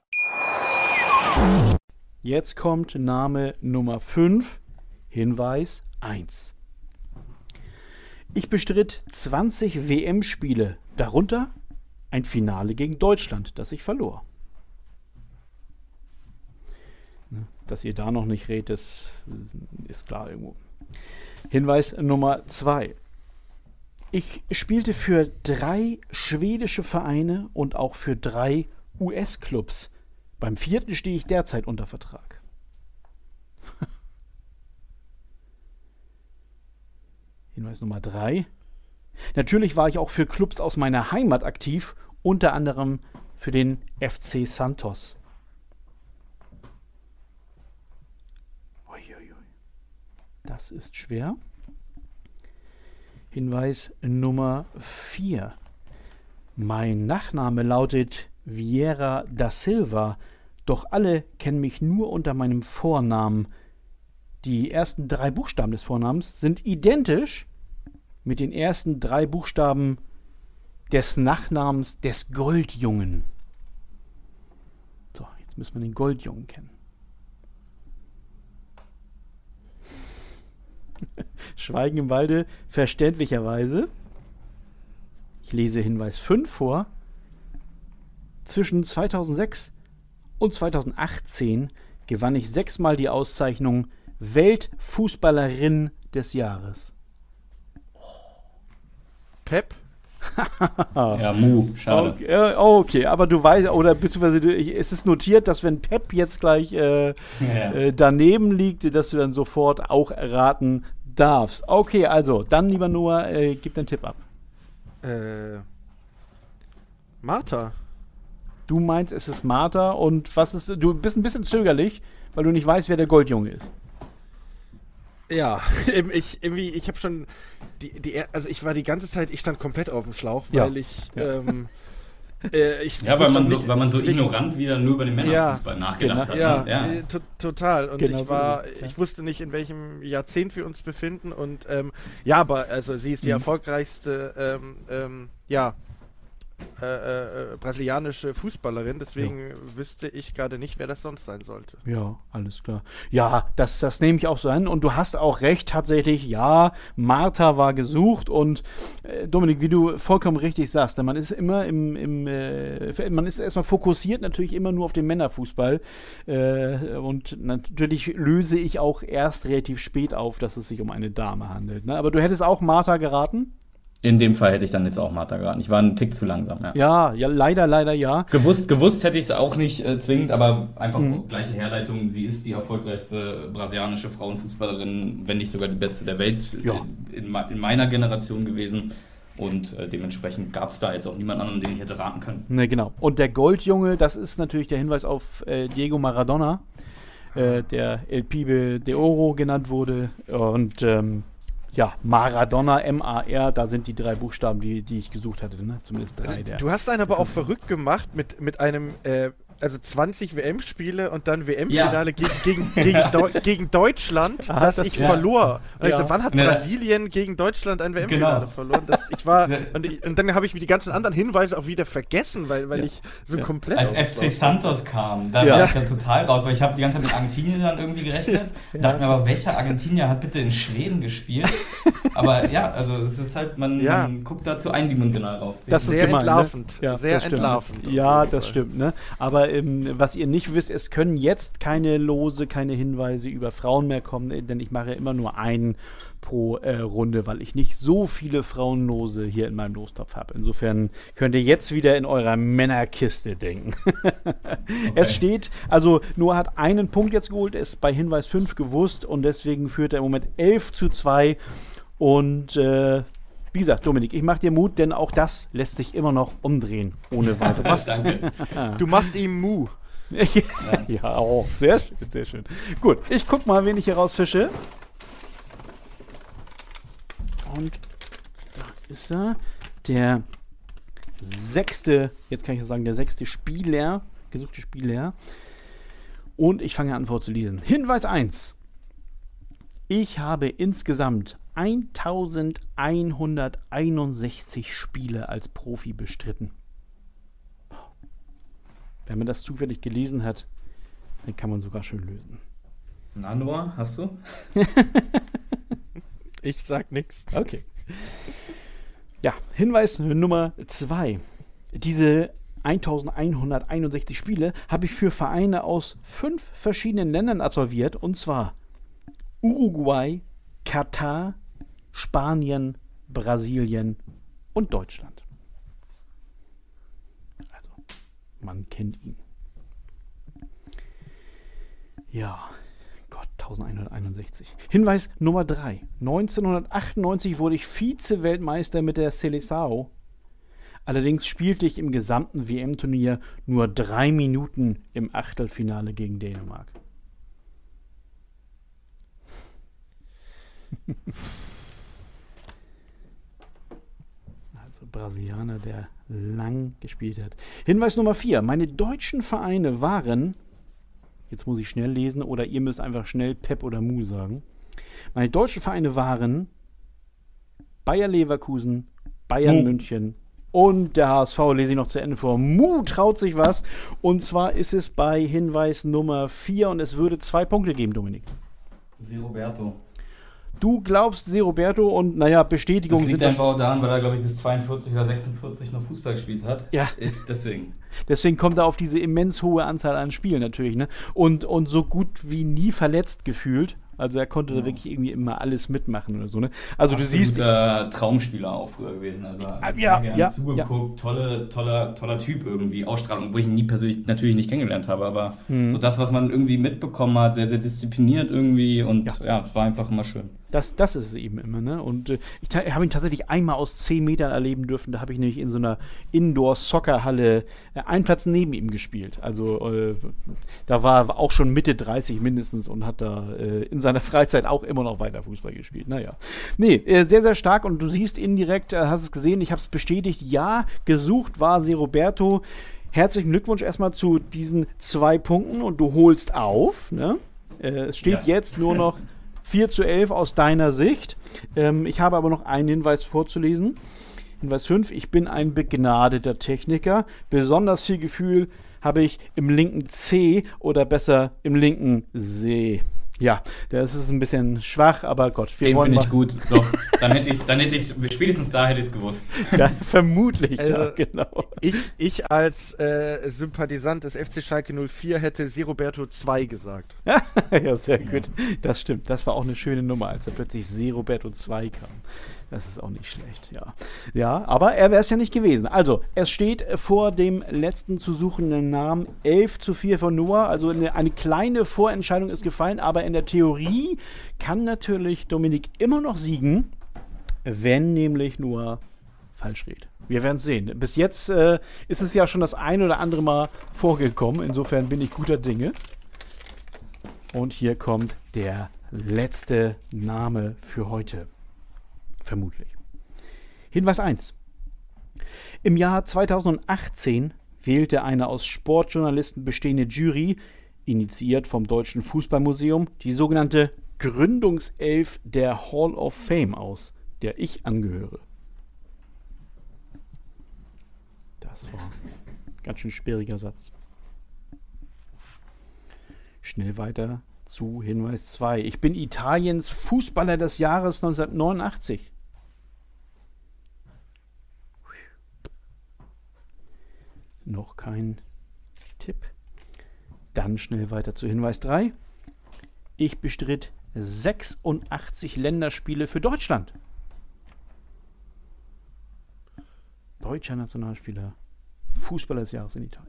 Jetzt kommt Name Nummer 5. Hinweis 1. Ich bestritt 20 WM-Spiele, darunter ein Finale gegen Deutschland, das ich verlor. Dass ihr da noch nicht redet, ist klar irgendwo. Hinweis Nummer 2. Ich spielte für 3 schwedische Vereine und auch für 3 US-Clubs. Beim 4. stehe ich derzeit unter Vertrag. Hinweis Nummer 3. Natürlich war ich auch für Clubs aus meiner Heimat aktiv, unter anderem für den FC Santos. Uiuiui. Das ist schwer. Hinweis Nummer 4. Mein Nachname lautet Vieira da Silva, doch alle kennen mich nur unter meinem Vornamen. Die ersten 3 Buchstaben des Vornamens sind identisch mit den ersten 3 Buchstaben des Nachnamens des Goldjungen. So, jetzt müssen wir den Goldjungen kennen. Schweigen im Walde, verständlicherweise. Ich lese Hinweis 5 vor. Zwischen 2006 und 2018 gewann ich 6-mal die Auszeichnung Weltfußballerin des Jahres. Pep? Ja, schade. Okay, aber du weißt, oder beziehungsweise es ist notiert, dass wenn Pep jetzt gleich daneben liegt, dass du dann sofort auch erraten darfst. Okay, also, dann lieber Noah, gib den Tipp ab. Martha. Du meinst, es ist Martha und du bist ein bisschen zögerlich, weil du nicht weißt, wer der Goldjunge ist. Ja, ich habe schon also ich war die ganze Zeit, ich stand komplett auf dem Schlauch, weil weil man so ignorant wieder nur über den Männerfußball nachgedacht hat. Ja, total. Und genau ich wusste nicht, in welchem Jahrzehnt wir uns befinden. Und aber also sie ist die erfolgreichste brasilianische Fußballerin, deswegen wüsste ich gerade nicht, wer das sonst sein sollte. Ja, alles klar. Ja, das nehme ich auch so an. Und du hast auch recht, tatsächlich, ja, Martha war gesucht und Dominik, wie du vollkommen richtig sagst, man ist immer man ist erstmal fokussiert natürlich immer nur auf den Männerfußball und natürlich löse ich auch erst relativ spät auf, dass es sich um eine Dame handelt. Ne? Aber du hättest auch Martha geraten? In dem Fall hätte ich dann jetzt auch Martha geraten. Ich war einen Tick zu langsam, ja. Ja, leider ja. Gewusst hätte ich es auch nicht zwingend, aber einfach gleiche Herleitung. Sie ist die erfolgreichste brasilianische Frauenfußballerin, wenn nicht sogar die beste der Welt in meiner Generation gewesen. Und dementsprechend gab es da jetzt auch niemand anderen, den ich hätte raten können. Ne, genau. Und der Goldjunge, das ist natürlich der Hinweis auf Diego Maradona, der El Pibe de Oro genannt wurde. Und Maradona, M-A-R, da sind die 3 Buchstaben, die ich gesucht hatte, ne? Zumindest 3 der. Du hast einen aber auch verrückt gemacht mit einem, 20 WM-Spiele und dann WM-Finale gegen Deutschland, das ich verlor. Und ich dachte, wann hat Brasilien gegen Deutschland ein WM-Finale verloren? Und dann habe ich die ganzen anderen Hinweise auch wieder vergessen, weil ich so komplett... Als FC Santos kam, da war ich dann total raus, weil ich habe die ganze Zeit mit Argentinien dann irgendwie gerechnet. Dachte mir aber, welcher Argentinier hat bitte in Schweden gespielt? Aber also es ist halt, man guckt dazu eindimensional rauf. Das ist sehr gemein, entlarvend. Ne? Ja, sehr entlarvend. Ja, das stimmt, ne? Aber was ihr nicht wisst, es können jetzt keine Hinweise über Frauen mehr kommen, denn ich mache immer nur einen pro Runde, weil ich nicht so viele Frauenlose hier in meinem Lostopf habe. Insofern könnt ihr jetzt wieder in eurer Männerkiste denken. Okay. Es steht, also Noah hat einen Punkt jetzt geholt, ist bei Hinweis 5 gewusst und deswegen führt er im Moment 11:2 und wie gesagt, Dominik, ich mache dir Mut, denn auch das lässt sich immer noch umdrehen, ohne weiteres. Danke. Du machst ihm Mu. Ja, sehr schön, sehr schön. Gut, ich guck mal, wen ich hier rausfische. Und da ist er, der 6., jetzt kann ich sagen, der 6. gesuchte Spieler. Und ich fange an vorzulesen. Hinweis 1. Ich habe insgesamt 1161 Spiele als Profi bestritten. Wenn man das zufällig gelesen hat, dann kann man sogar schön lösen. Na, Noah, hast du? Ich sag nichts. Okay. Ja, Hinweis Nummer 2. Diese 1161 Spiele habe ich für Vereine aus 5 verschiedenen Ländern absolviert, und zwar Uruguay, Katar, Spanien, Brasilien und Deutschland. Also, man kennt ihn. Ja, Gott, 1161. Hinweis Nummer 3. 1998 wurde ich Vize-Weltmeister mit der Seleção. Allerdings spielte ich im gesamten WM-Turnier nur 3 Minuten im Achtelfinale gegen Dänemark. Also Brasilianer, der lang gespielt hat. Hinweis Nummer 4. Meine deutschen Vereine waren, jetzt muss ich schnell lesen oder ihr müsst einfach schnell Pep oder Mu sagen. Meine deutschen Vereine waren Bayer Leverkusen, Bayern München und der HSV, lese ich noch zu Ende vor. Mu traut sich was. Und zwar ist es bei Hinweis Nummer 4 und es würde 2 Punkte geben, Dominik. Seroberto. Du glaubst Seroberto und naja, Bestätigung sind... Das liegt einfach auch daran, weil er, glaube ich, bis 42 oder 46 noch Fußball gespielt hat. Ja. Deswegen. Deswegen kommt er auf diese immens hohe Anzahl an Spielen natürlich, ne? Und so gut wie nie verletzt gefühlt. Also er konnte da wirklich irgendwie immer alles mitmachen oder so, ne? Also du siehst... Traumspieler auch früher gewesen. Also gerne zugeguckt, toller Typ irgendwie, Ausstrahlung, wo ich ihn nie persönlich natürlich nicht kennengelernt habe, aber so das, was man irgendwie mitbekommen hat, sehr, sehr diszipliniert irgendwie und es war einfach immer schön. Das ist es eben immer, ne? Und ich habe ihn tatsächlich einmal aus 10 Metern erleben dürfen. Da habe ich nämlich in so einer Indoor-Soccer-Halle einen Platz neben ihm gespielt. Also da war er auch schon Mitte 30 mindestens und hat da in seiner Freizeit auch immer noch weiter Fußball gespielt. Naja. Nee, sehr, sehr stark. Und du siehst indirekt, hast es gesehen, ich habe es bestätigt, ja, gesucht war Seroberto. Herzlichen Glückwunsch erstmal zu diesen 2 Punkten und du holst auf, ne? Es steht jetzt nur noch 4:11 aus deiner Sicht. Ich habe aber noch einen Hinweis vorzulesen. Hinweis 5. Ich bin ein begnadeter Techniker. Besonders viel Gefühl habe ich im linken C oder besser im linken See. Ja, das ist ein bisschen schwach, aber Gott. Den finde ich gut. Doch, dann hätte ich spätestens da hätte ich es gewusst. Ja, vermutlich, also, ja, genau. Ich als Sympathisant des FC Schalke 04 hätte Seroberto 2 gesagt. Ja, sehr gut. Das stimmt. Das war auch eine schöne Nummer, als er plötzlich Seroberto 2 kam. Das ist auch nicht schlecht, ja. Ja, aber er wäre es ja nicht gewesen. Also, es steht vor dem letzten zu suchenden Namen 11:4 von Noah. Also eine kleine Vorentscheidung ist gefallen, aber in der Theorie kann natürlich Dominik immer noch siegen, wenn nämlich Noah falsch redet. Wir werden es sehen. Bis jetzt ist es ja schon das ein oder andere Mal vorgekommen. Insofern bin ich guter Dinge. Und hier kommt der letzte Name für heute. Vermutlich. Hinweis 1. Im Jahr 2018 wählte eine aus Sportjournalisten bestehende Jury, initiiert vom Deutschen Fußballmuseum, die sogenannte Gründungself der Hall of Fame aus, der ich angehöre. Das war ein ganz schön sperriger Satz. Schnell weiter zu Hinweis 2. Ich bin Italiens Fußballer des Jahres 1989. Noch kein Tipp. Dann schnell weiter zu Hinweis 3. Ich bestritt 86 Länderspiele für Deutschland. Deutscher Nationalspieler, Fußballer des Jahres in Italien.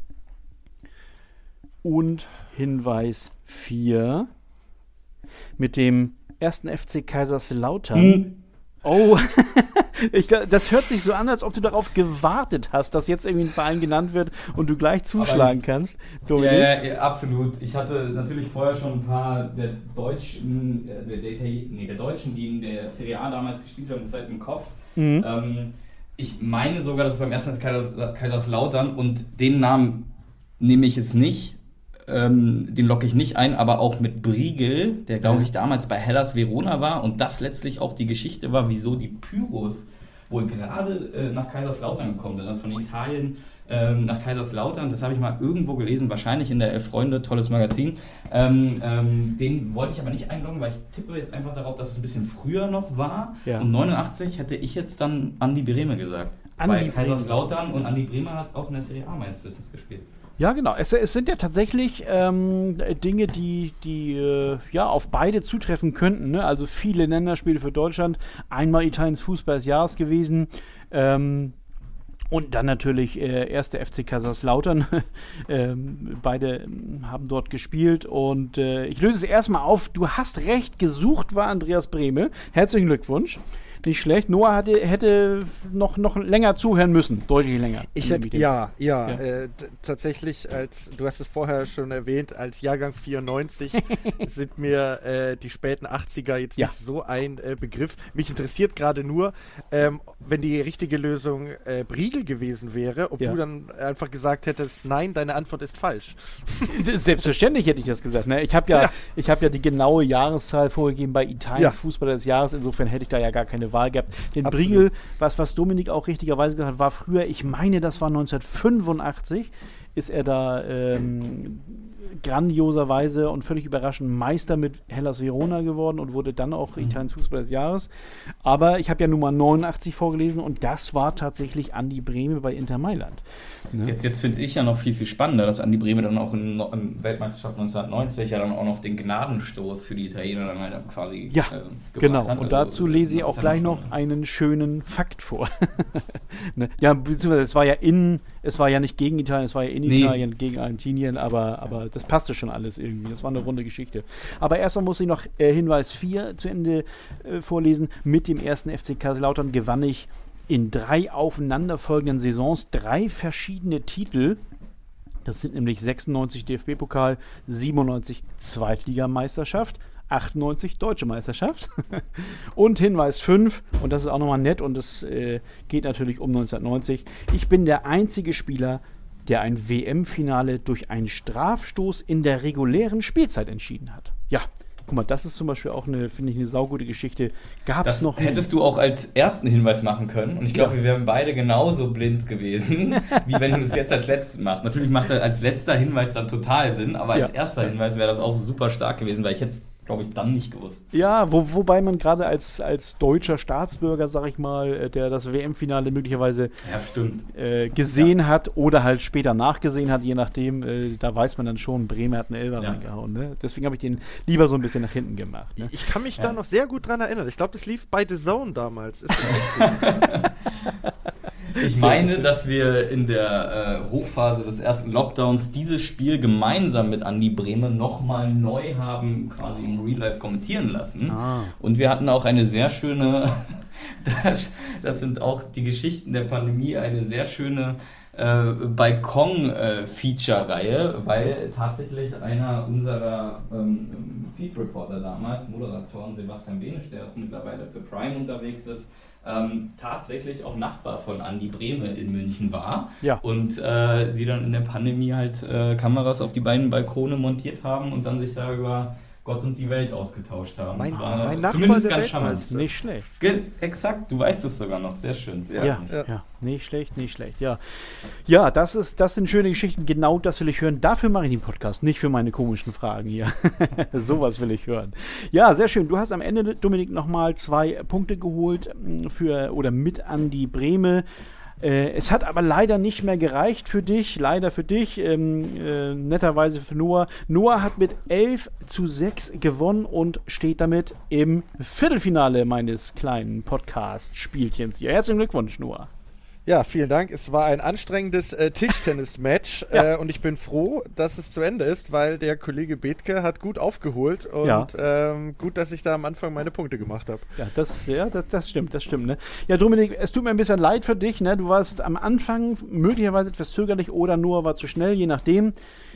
Und Hinweis 4. Mit dem 1. FC Kaiserslautern. Oh, das hört sich so an, als ob du darauf gewartet hast, dass jetzt irgendwie ein Verein genannt wird und du gleich zuschlagen kannst. Ja, absolut. Ich hatte natürlich vorher schon ein paar der Deutschen, die in der Serie A damals gespielt haben, seit im Kopf. Ich meine sogar, dass es beim 1. FC Kaiserslautern, und den Namen nehme ich es nicht, den locke ich nicht ein, aber auch mit Briegel, der glaube ich damals bei Hellas Verona war und das letztlich auch die Geschichte war, wieso die Pyros wohl gerade nach Kaiserslautern gekommen sind, von Italien nach Kaiserslautern, das habe ich mal irgendwo gelesen, wahrscheinlich in der Elf Freunde, tolles Magazin. Den wollte ich aber nicht einloggen, weil ich tippe jetzt einfach darauf, dass es ein bisschen früher noch war. Ja. Und 89 hätte ich jetzt dann Andi Brehme gesagt. Weil Kaiserslautern und Andi Brehme hat auch in der Serie A meines Wissens gespielt. Ja, genau. Es sind ja tatsächlich Dinge, die auf beide zutreffen könnten. Ne? Also viele Länderspiele für Deutschland. Einmal Italiens Fußball des Jahres gewesen. Und dann natürlich 1. FC Kaiserslautern. Beide haben dort gespielt. Und ich löse es erstmal auf. Du hast recht, gesucht war Andreas Brehme. Herzlichen Glückwunsch. Nicht schlecht. Noah hätte noch länger zuhören müssen. Deutlich länger. Tatsächlich, du hast es vorher schon erwähnt, als Jahrgang 94 sind mir die späten 80er jetzt nicht so ein Begriff. Mich interessiert gerade nur, wenn die richtige Lösung Briegel gewesen wäre, ob du dann einfach gesagt hättest, nein, deine Antwort ist falsch. Selbstverständlich hätte ich das gesagt. Ne? Ich habe ja die genaue Jahreszahl vorgegeben bei Italiens Fußballer des Jahres. Insofern hätte ich da ja gar keine Wahl gehabt. Den Briegel, was Dominik auch richtigerweise gesagt hat, war früher, ich meine, das war 1985, ist er da grandioserweise und völlig überraschend Meister mit Hellas Verona geworden und wurde dann auch Italiens Fußballer des Jahres. Aber ich habe ja Nummer 89 vorgelesen und das war tatsächlich Andi Brehme bei Inter Mailand. Ne? Jetzt finde ich ja noch viel, viel spannender, dass Andi Brehme dann auch in Weltmeisterschaft 1990 ja dann auch noch den Gnadenstoß für die Italiener dann halt quasi gebracht hat. Und dazu lese ich auch gleich noch einen schönen Fakt vor. Ne? Ja, beziehungsweise es war ja nicht gegen Italien, es war ja in Italien gegen Argentinien, aber das passte schon alles irgendwie. Das war eine runde Geschichte. Aber erstmal muss ich noch Hinweis 4 zu Ende vorlesen. Mit dem 1. FC Kaiserslautern gewann ich in 3 aufeinanderfolgenden Saisons 3 verschiedene Titel. Das sind nämlich 96 DFB-Pokal, 97 Zweitligameisterschaft, 98 Deutsche Meisterschaft. Und Hinweis 5, und das ist auch nochmal nett, und das geht natürlich um 1990. Ich bin der einzige Spieler, der ein WM-Finale durch einen Strafstoß in der regulären Spielzeit entschieden hat. Ja, guck mal, das ist zum Beispiel auch eine saugute Geschichte. Das hättest du auch als ersten Hinweis machen können. Und ich glaube, wir wären beide genauso blind gewesen, wie wenn du es jetzt als letztes machst. Natürlich macht er als letzter Hinweis dann total Sinn, aber als erster Hinweis wäre das auch super stark gewesen, weil ich jetzt glaube ich, dann nicht gewusst. Ja, wobei man gerade als deutscher Staatsbürger, sag ich mal, der das WM-Finale möglicherweise gesehen hat oder halt später nachgesehen hat, je nachdem, da weiß man dann schon, Bremer hat einen Elfer reingehauen. Ne? Deswegen habe ich den lieber so ein bisschen nach hinten gemacht. Ne? Ich kann mich da noch sehr gut dran erinnern. Ich glaube, das lief bei The Zone damals. Ist das richtig? Ich meine, dass wir in der Hochphase des ersten Lockdowns dieses Spiel gemeinsam mit Andi Brehme nochmal neu haben quasi im Real Life kommentieren lassen. Und wir hatten auch eine sehr schöne, das sind auch die Geschichten der Pandemie, eine sehr schöne Balkon-Feature-Reihe, weil tatsächlich einer unserer Feed-Reporter damals, Moderatoren Sebastian Benisch, der auch mittlerweile für Prime unterwegs ist, tatsächlich auch Nachbar von Andi Brehme in München war und sie dann in der Pandemie halt Kameras auf die beiden Balkone montiert haben und dann sich da über Gott und die Welt ausgetauscht haben. Mein Nachbar zumindest ganz charmant. Nicht schlecht. Exakt, du weißt es sogar noch. Sehr schön. Ja. Nicht schlecht. Ja, das sind schöne Geschichten. Genau das will ich hören. Dafür mache ich den Podcast, nicht für meine komischen Fragen hier. Sowas will ich hören. Ja, sehr schön. Du hast am Ende, Dominik, nochmal 2 Punkte geholt mit Andi Brehme. Es hat aber leider nicht mehr gereicht für dich, netterweise für Noah. Noah hat mit 11:6 gewonnen und steht damit im Viertelfinale meines kleinen Podcast-Spielchens hier. Herzlichen Glückwunsch, Noah. Ja, vielen Dank. Es war ein anstrengendes Tischtennis-Match und ich bin froh, dass es zu Ende ist, weil der Kollege Bethke hat gut aufgeholt und gut, dass ich da am Anfang meine Punkte gemacht habe. Ja, das stimmt, ne? Ja, Dominik, es tut mir ein bisschen leid für dich, ne? Du warst am Anfang möglicherweise etwas zögerlich oder Noah war zu schnell, je nachdem.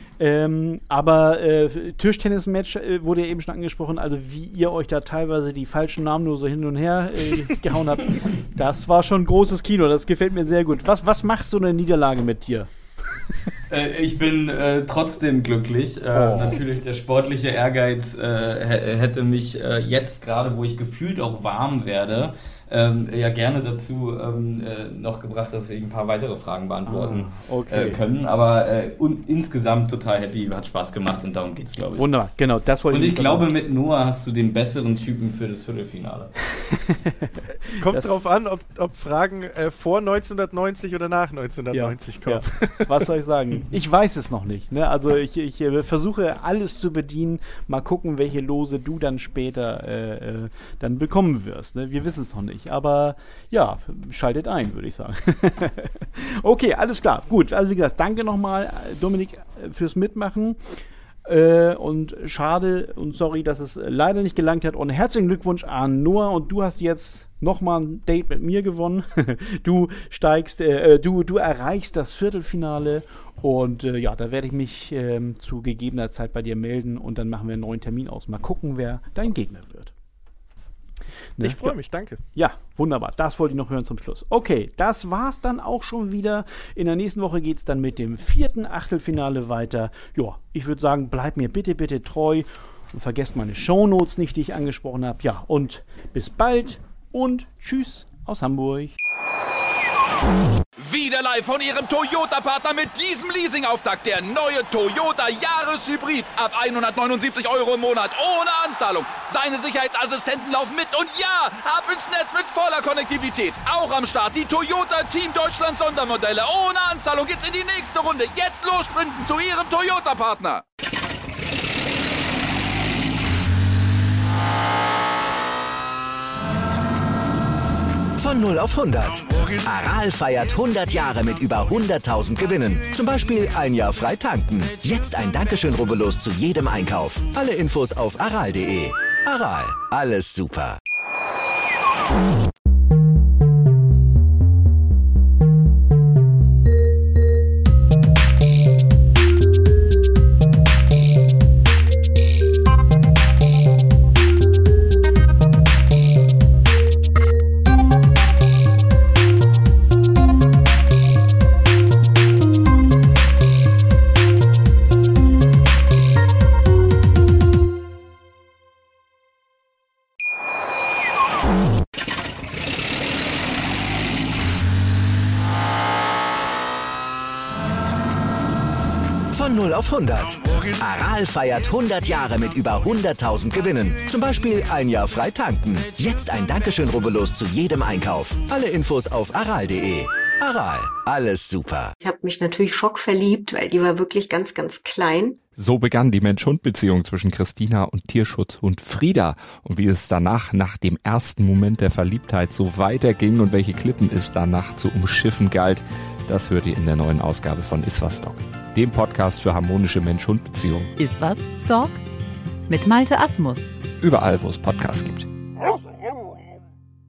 Aber Tischtennis-Match wurde ja eben schon angesprochen, also wie ihr euch da teilweise die falschen Namen nur so hin und her gehauen habt, das war schon großes Kino, das gefällt mir sehr gut. Was macht so eine Niederlage mit dir? Ich bin trotzdem glücklich. Natürlich, der sportliche Ehrgeiz hätte mich jetzt gerade, wo ich gefühlt auch warm werde, gerne dazu noch gebracht, dass wir ein paar weitere Fragen beantworten können. Aber insgesamt total happy, hat Spaß gemacht und darum geht's, glaube ich. Wunderbar, genau. Das wollte und ich glaube, mit Noah hast du den besseren Typen für das Viertelfinale. Kommt drauf an, ob Fragen vor 1990 oder nach 1990 kommen. Ja. Was soll ich sagen? Ich weiß es noch nicht. Ne? Also ich versuche alles zu bedienen. Mal gucken, welche Lose du dann später dann bekommen wirst. Ne? Wir wissen es noch nicht. Aber ja, schaltet ein, würde ich sagen. Okay, alles klar. Gut, also wie gesagt, danke nochmal, Dominik, fürs Mitmachen. Und schade und sorry, dass es leider nicht gelangt hat. Und herzlichen Glückwunsch an Noah. Und du hast jetzt nochmal ein Date mit mir gewonnen. Du erreichst das Viertelfinale. Und ja, da werde ich mich zu gegebener Zeit bei dir melden. Und dann machen wir einen neuen Termin aus. Mal gucken, wer dein Gegner wird. Ne? Ich freue mich, danke. Ja, wunderbar. Das wollte ich noch hören zum Schluss. Okay, das war's dann auch schon wieder. In der nächsten Woche geht's dann mit dem 4. Achtelfinale weiter. Ja, ich würde sagen, bleibt mir bitte, bitte treu und vergesst meine Shownotes nicht, die ich angesprochen habe. Ja, und bis bald und tschüss aus Hamburg. Wieder live von Ihrem Toyota-Partner mit diesem Leasing-Auftakt. Der neue Toyota Jahreshybrid. Ab 179 € im Monat. Ohne Anzahlung. Seine Sicherheitsassistenten laufen mit. Und ja, ab ins Netz mit voller Konnektivität. Auch am Start die Toyota Team Deutschland Sondermodelle. Ohne Anzahlung geht's in die nächste Runde. Jetzt los sprinten zu Ihrem Toyota-Partner. Von 0 auf 100. Aral feiert 100 Jahre mit über 100.000 Gewinnen. Zum Beispiel ein Jahr frei tanken. Jetzt ein Dankeschön, rubbellos zu jedem Einkauf. Alle Infos auf aral.de. Aral, alles super. Von 0 auf 100. Aral feiert 100 Jahre mit über 100.000 Gewinnen. Zum Beispiel ein Jahr frei tanken. Jetzt ein Dankeschön, rubbellos zu jedem Einkauf. Alle Infos auf aral.de. Aral, alles super. Ich habe mich natürlich schockverliebt, weil die war wirklich ganz, ganz klein. So begann die Mensch-Hund-Beziehung zwischen Christina und Tierschutzhund Frieda. Und wie es danach, nach dem ersten Moment der Verliebtheit, so weiterging und welche Klippen es danach zu umschiffen galt, das hört ihr in der neuen Ausgabe von Iswas Dog, dem Podcast für harmonische Mensch-Hund-Beziehungen. Iswas Dog mit Malte Asmus. Überall, wo es Podcasts gibt.